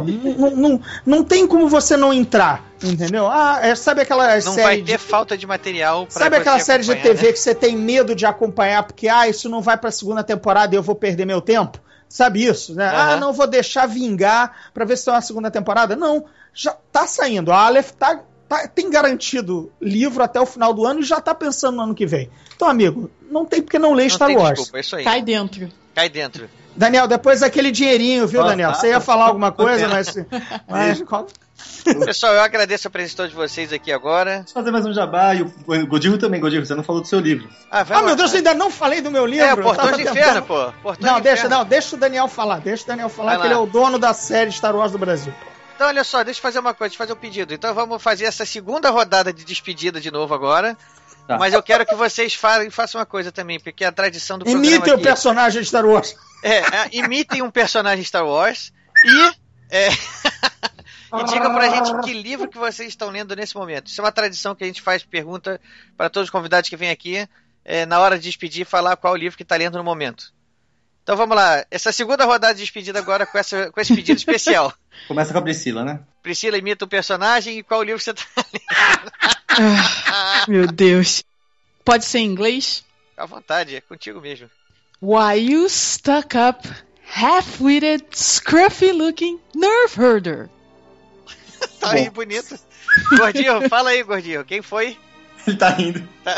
não tem como você não entrar, entendeu? Sabe aquela não série... vai ter falta de material pra Sabe aquela série de TV, né? que você tem medo de acompanhar porque, isso não vai pra segunda temporada e eu vou perder meu tempo? Sabe isso, né? Uhum. Não vou deixar vingar pra ver se tem uma segunda temporada. Não, já tá saindo. A Aleph tem garantido livro até o final do ano e já tá pensando no ano que vem. Então, amigo, não tem porque não ler Star Wars. Desculpa, é isso aí. Cai dentro. Cai dentro. Daniel, depois aquele dinheirinho, viu, Daniel? Você ia falar alguma coisa, mas... Pessoal, eu agradeço a presença de vocês aqui agora. Deixa eu fazer mais um jabá. E o Godinho também, Godinho, você não falou do seu livro. Meu Deus, eu ainda não falei do meu livro. O Portão de Inferno, pô. Deixa o Daniel falar. Deixa o Daniel falar, que ele é o dono da série Star Wars do Brasil. Então, olha só, deixa eu fazer uma coisa, deixa eu fazer um pedido. Então, vamos fazer essa segunda rodada de despedida de novo agora. Tá. Mas eu quero que vocês façam uma coisa também, porque é a tradição do programa imitem o personagem de Star Wars. Imitem um personagem Star Wars e digam pra gente que livro que vocês estão lendo nesse momento. Isso é uma tradição que a gente faz, pergunta para todos os convidados que vêm aqui, na hora de despedir, falar qual livro que está lendo no momento. Então vamos lá, essa segunda rodada de despedida agora com esse pedido especial. Começa com a Priscila, né? Priscila imita o personagem e qual livro você está lendo? Meu Deus. Pode ser em inglês? Fica à vontade, é contigo mesmo. Why you stuck up, half-witted, scruffy-looking nerve herder? Tá aí, bonito. Gordinho, fala aí, Gordinho. Quem foi? Ele tá rindo.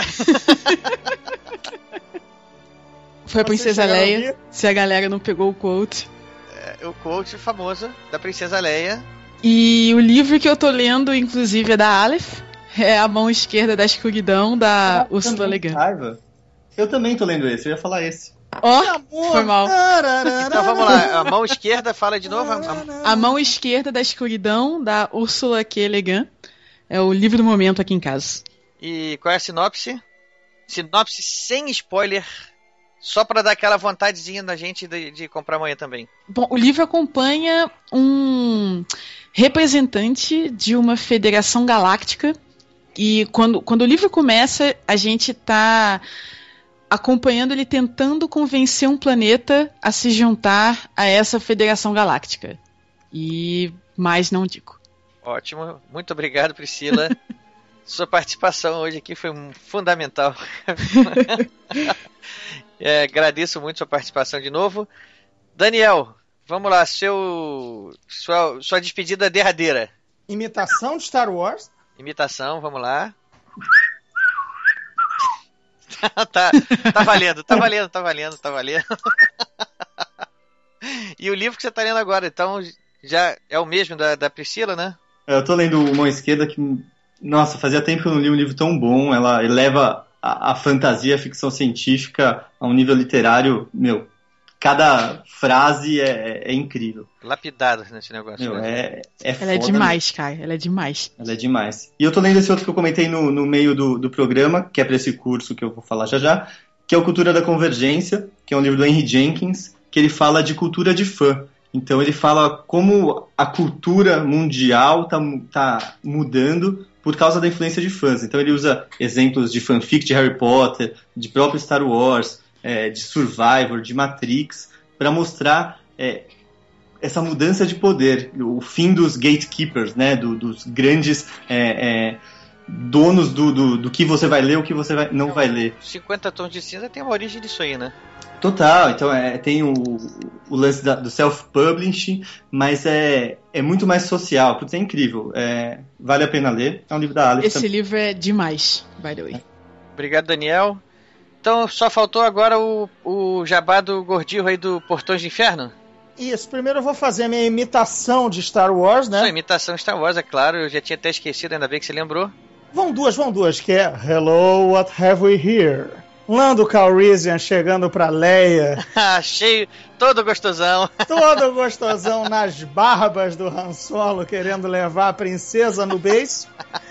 Foi a Princesa Leia, se a galera não pegou o quote. O quote famoso da Princesa Leia. E o livro que eu tô lendo, inclusive, é da Aleph. É A Mão Esquerda da Escuridão, da Ursula Le Guin. Eu também tô lendo esse, eu ia falar esse. Foi mal. Então vamos lá, a mão esquerda fala de novo. A mão esquerda da escuridão, da Ursula K. Le Guin. É o livro do momento aqui em casa. E qual é a sinopse? Sinopse sem spoiler, só para dar aquela vontadezinha na gente de comprar amanhã também. Bom, o livro acompanha um representante de uma federação galáctica. E quando o livro começa, a gente está acompanhando ele tentando convencer um planeta a se juntar a essa federação galáctica. E mais não digo. Ótimo, muito obrigado, Priscila. Sua participação hoje aqui foi fundamental. Agradeço muito sua participação de novo. Daniel, vamos lá, sua despedida derradeira. Imitação de Star Wars. Imitação, vamos lá. tá valendo. E o livro que você está lendo agora, então, já é o mesmo da Priscila, né? Eu tô lendo o Mão Esquerda, que, nossa, fazia tempo que eu não li um livro tão bom. Ela eleva a fantasia, a ficção científica a um nível literário, cada frase é incrível. Lapidado nesse negócio. Ela é demais, Kai. Ela é demais. Ela é demais. E eu tô lendo esse outro que eu comentei no meio do programa, que é para esse curso que eu vou falar já, que é o Cultura da Convergência, que é um livro do Henry Jenkins, que ele fala de cultura de fã. Então ele fala como a cultura mundial tá mudando por causa da influência de fãs. Então ele usa exemplos de fanfic de Harry Potter, de próprio Star Wars, de Survivor, de Matrix, para mostrar essa mudança de poder, o fim dos gatekeepers, né, dos grandes donos do que você vai ler, o que você não vai ler. 50 Tons de Cinza tem uma origem disso aí, né? Total, então tem o lance do self-publishing, mas é muito mais social. Putz, é incrível, vale a pena ler. É um livro da Aleph. Esse livro é demais, by the way. Obrigado, Daniel. Então só faltou agora o jabá do Gordinho aí do Portões do Inferno? Isso, primeiro eu vou fazer a minha imitação de Star Wars, né? Sua imitação de Star Wars, é claro, eu já tinha até esquecido, ainda bem que você lembrou. Vão duas, que é Hello, what have we here? Lando Calrissian chegando pra Leia. Cheio, todo gostosão. Todo gostosão nas barbas do Han Solo, querendo levar a princesa no beiço.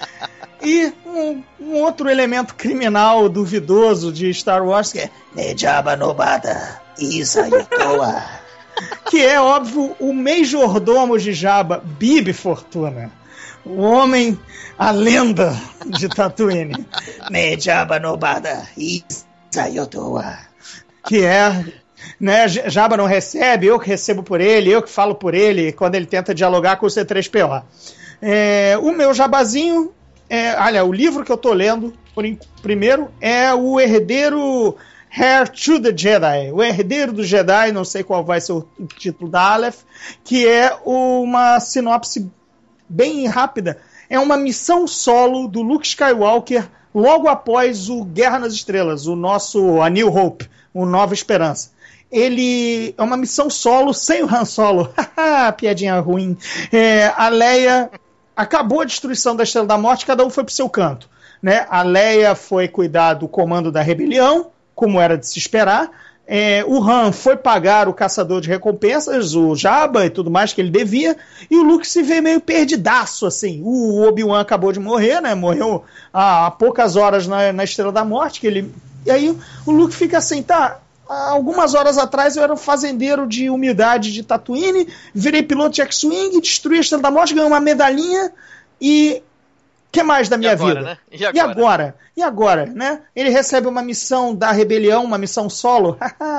E um outro elemento criminal duvidoso de Star Wars, que é Nejaba Nobada, Isa Yotoa. Que é, óbvio, o majordomo de Jabba, Bib Fortuna. O homem, a lenda de Tatooine. Nejaba Nobada, Isa Yotoa. Que é, né, Jabba não recebe, eu que recebo por ele, eu que falo por ele, quando ele tenta dialogar com o C-3PO. O meu jabazinho, olha, o livro que eu tô lendo, primeiro, é o Herdeiro Heir to the Jedi, o Herdeiro do Jedi, não sei qual vai ser o título da Aleph, que é uma sinopse bem rápida. É uma missão solo do Luke Skywalker logo após o Guerra nas Estrelas, o nosso A New Hope, o Nova Esperança. Ele é uma missão solo sem o Han Solo. Piadinha ruim. A Leia acabou a destruição da Estrela da Morte, cada um foi pro seu canto, né? A Leia foi cuidar do comando da rebelião, como era de se esperar. O Han foi pagar o caçador de recompensas, o Jabba e tudo mais que ele devia, e o Luke se vê meio perdidaço, assim. O Obi-Wan acabou de morrer, né? Morreu há poucas horas na Estrela da Morte, e aí o Luke fica assim, tá, algumas horas atrás eu era um fazendeiro de humildade de Tatooine, virei piloto de X-Wing, destruí a Estrela da Morte, ganhei uma medalhinha, e o que mais da minha vida? Né? E agora, né? Ele recebe uma missão da rebelião, uma missão solo,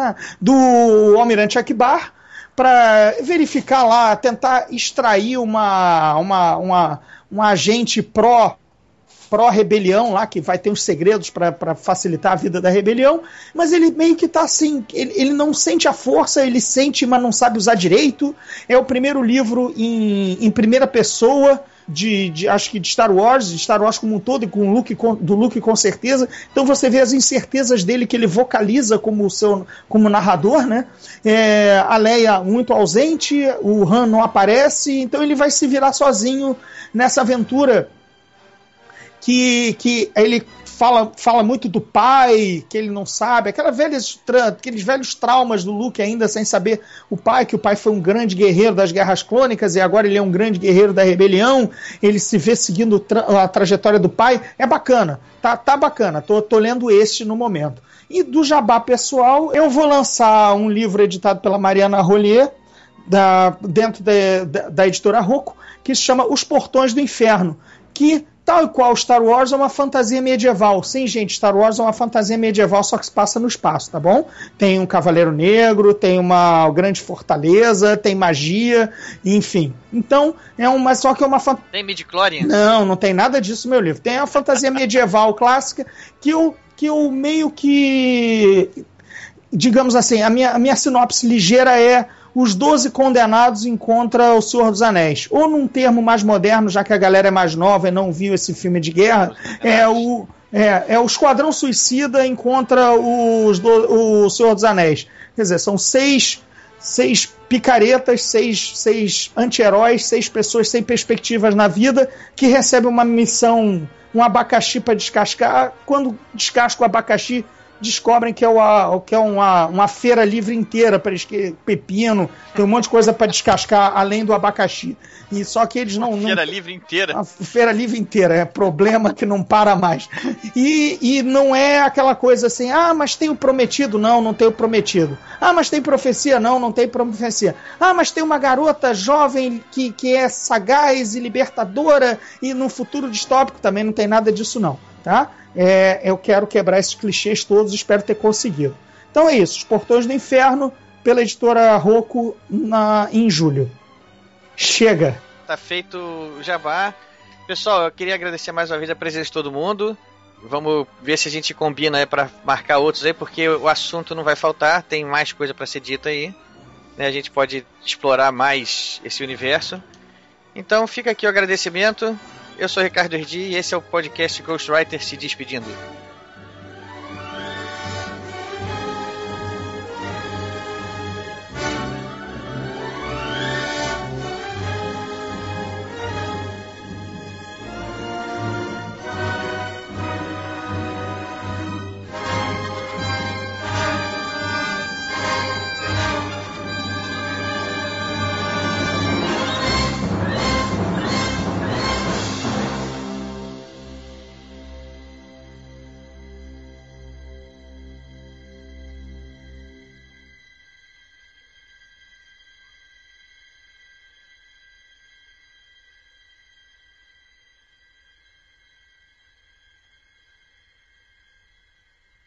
do Almirante Akbar, para verificar lá, tentar extrair um agente pró-rebelião lá, que vai ter uns segredos para facilitar a vida da rebelião, mas ele meio que tá assim, ele não sente a força, ele sente, mas não sabe usar direito. É o primeiro livro em primeira pessoa, acho que de Star Wars como um todo, e do Luke com certeza. Então você vê as incertezas dele que ele vocaliza como narrador, né? A Leia muito ausente, o Han não aparece, então ele vai se virar sozinho nessa aventura que ele fala muito do pai, que ele não sabe, aqueles velhos traumas do Luke ainda sem saber o pai, que o pai foi um grande guerreiro das Guerras Clônicas e agora ele é um grande guerreiro da Rebelião, ele se vê seguindo a trajetória do pai, é bacana, tá bacana, tô lendo este no momento. E do jabá pessoal, eu vou lançar um livro editado pela Mariana Rollier, dentro da editora Rocco, que se chama Os Portões do Inferno, que, tal e qual Star Wars, é uma fantasia medieval. Sim, gente, Star Wars é uma fantasia medieval, só que se passa no espaço, tá bom? Tem um cavaleiro negro, tem uma grande fortaleza, tem magia, enfim. Então, só que é uma fantasia... Tem midi-chlorians? Não tem nada disso no meu livro. Tem a fantasia medieval clássica que eu meio que... Digamos assim, a minha sinopse ligeira é: os 12 condenados encontram o Senhor dos Anéis. Ou num termo mais moderno, já que a galera é mais nova e não viu esse filme de guerra, o Esquadrão Suicida encontra o Senhor dos Anéis. Quer dizer, são seis picaretas, seis anti-heróis, 6 pessoas sem perspectivas na vida, que recebem uma missão, um abacaxi para descascar. Quando descasca o abacaxi, descobrem que é uma feira livre inteira para pepino, tem um monte de coisa para descascar além do abacaxi. E só que eles não. Feira livre inteira. A feira livre inteira, é problema que não para mais. E não é aquela coisa assim, mas tem o prometido, não tem o prometido. Mas tem profecia, não tem profecia. Mas tem uma garota jovem que é sagaz e libertadora e num futuro distópico também não tem nada disso, não, tá? Eu quero quebrar esses clichês todos e espero ter conseguido. Então é isso, Os Portões do Inferno, pela editora Rocco, em julho. Chega! Tá feito o jabá. Pessoal, eu queria agradecer mais uma vez a presença de todo mundo. Vamos ver se a gente combina para marcar outros aí, porque o assunto não vai faltar, tem mais coisa para ser dita aí, né? A gente pode explorar mais esse universo. Então fica aqui o agradecimento. Eu sou o Ricardo Erdi e esse é o podcast Ghostwriter se despedindo.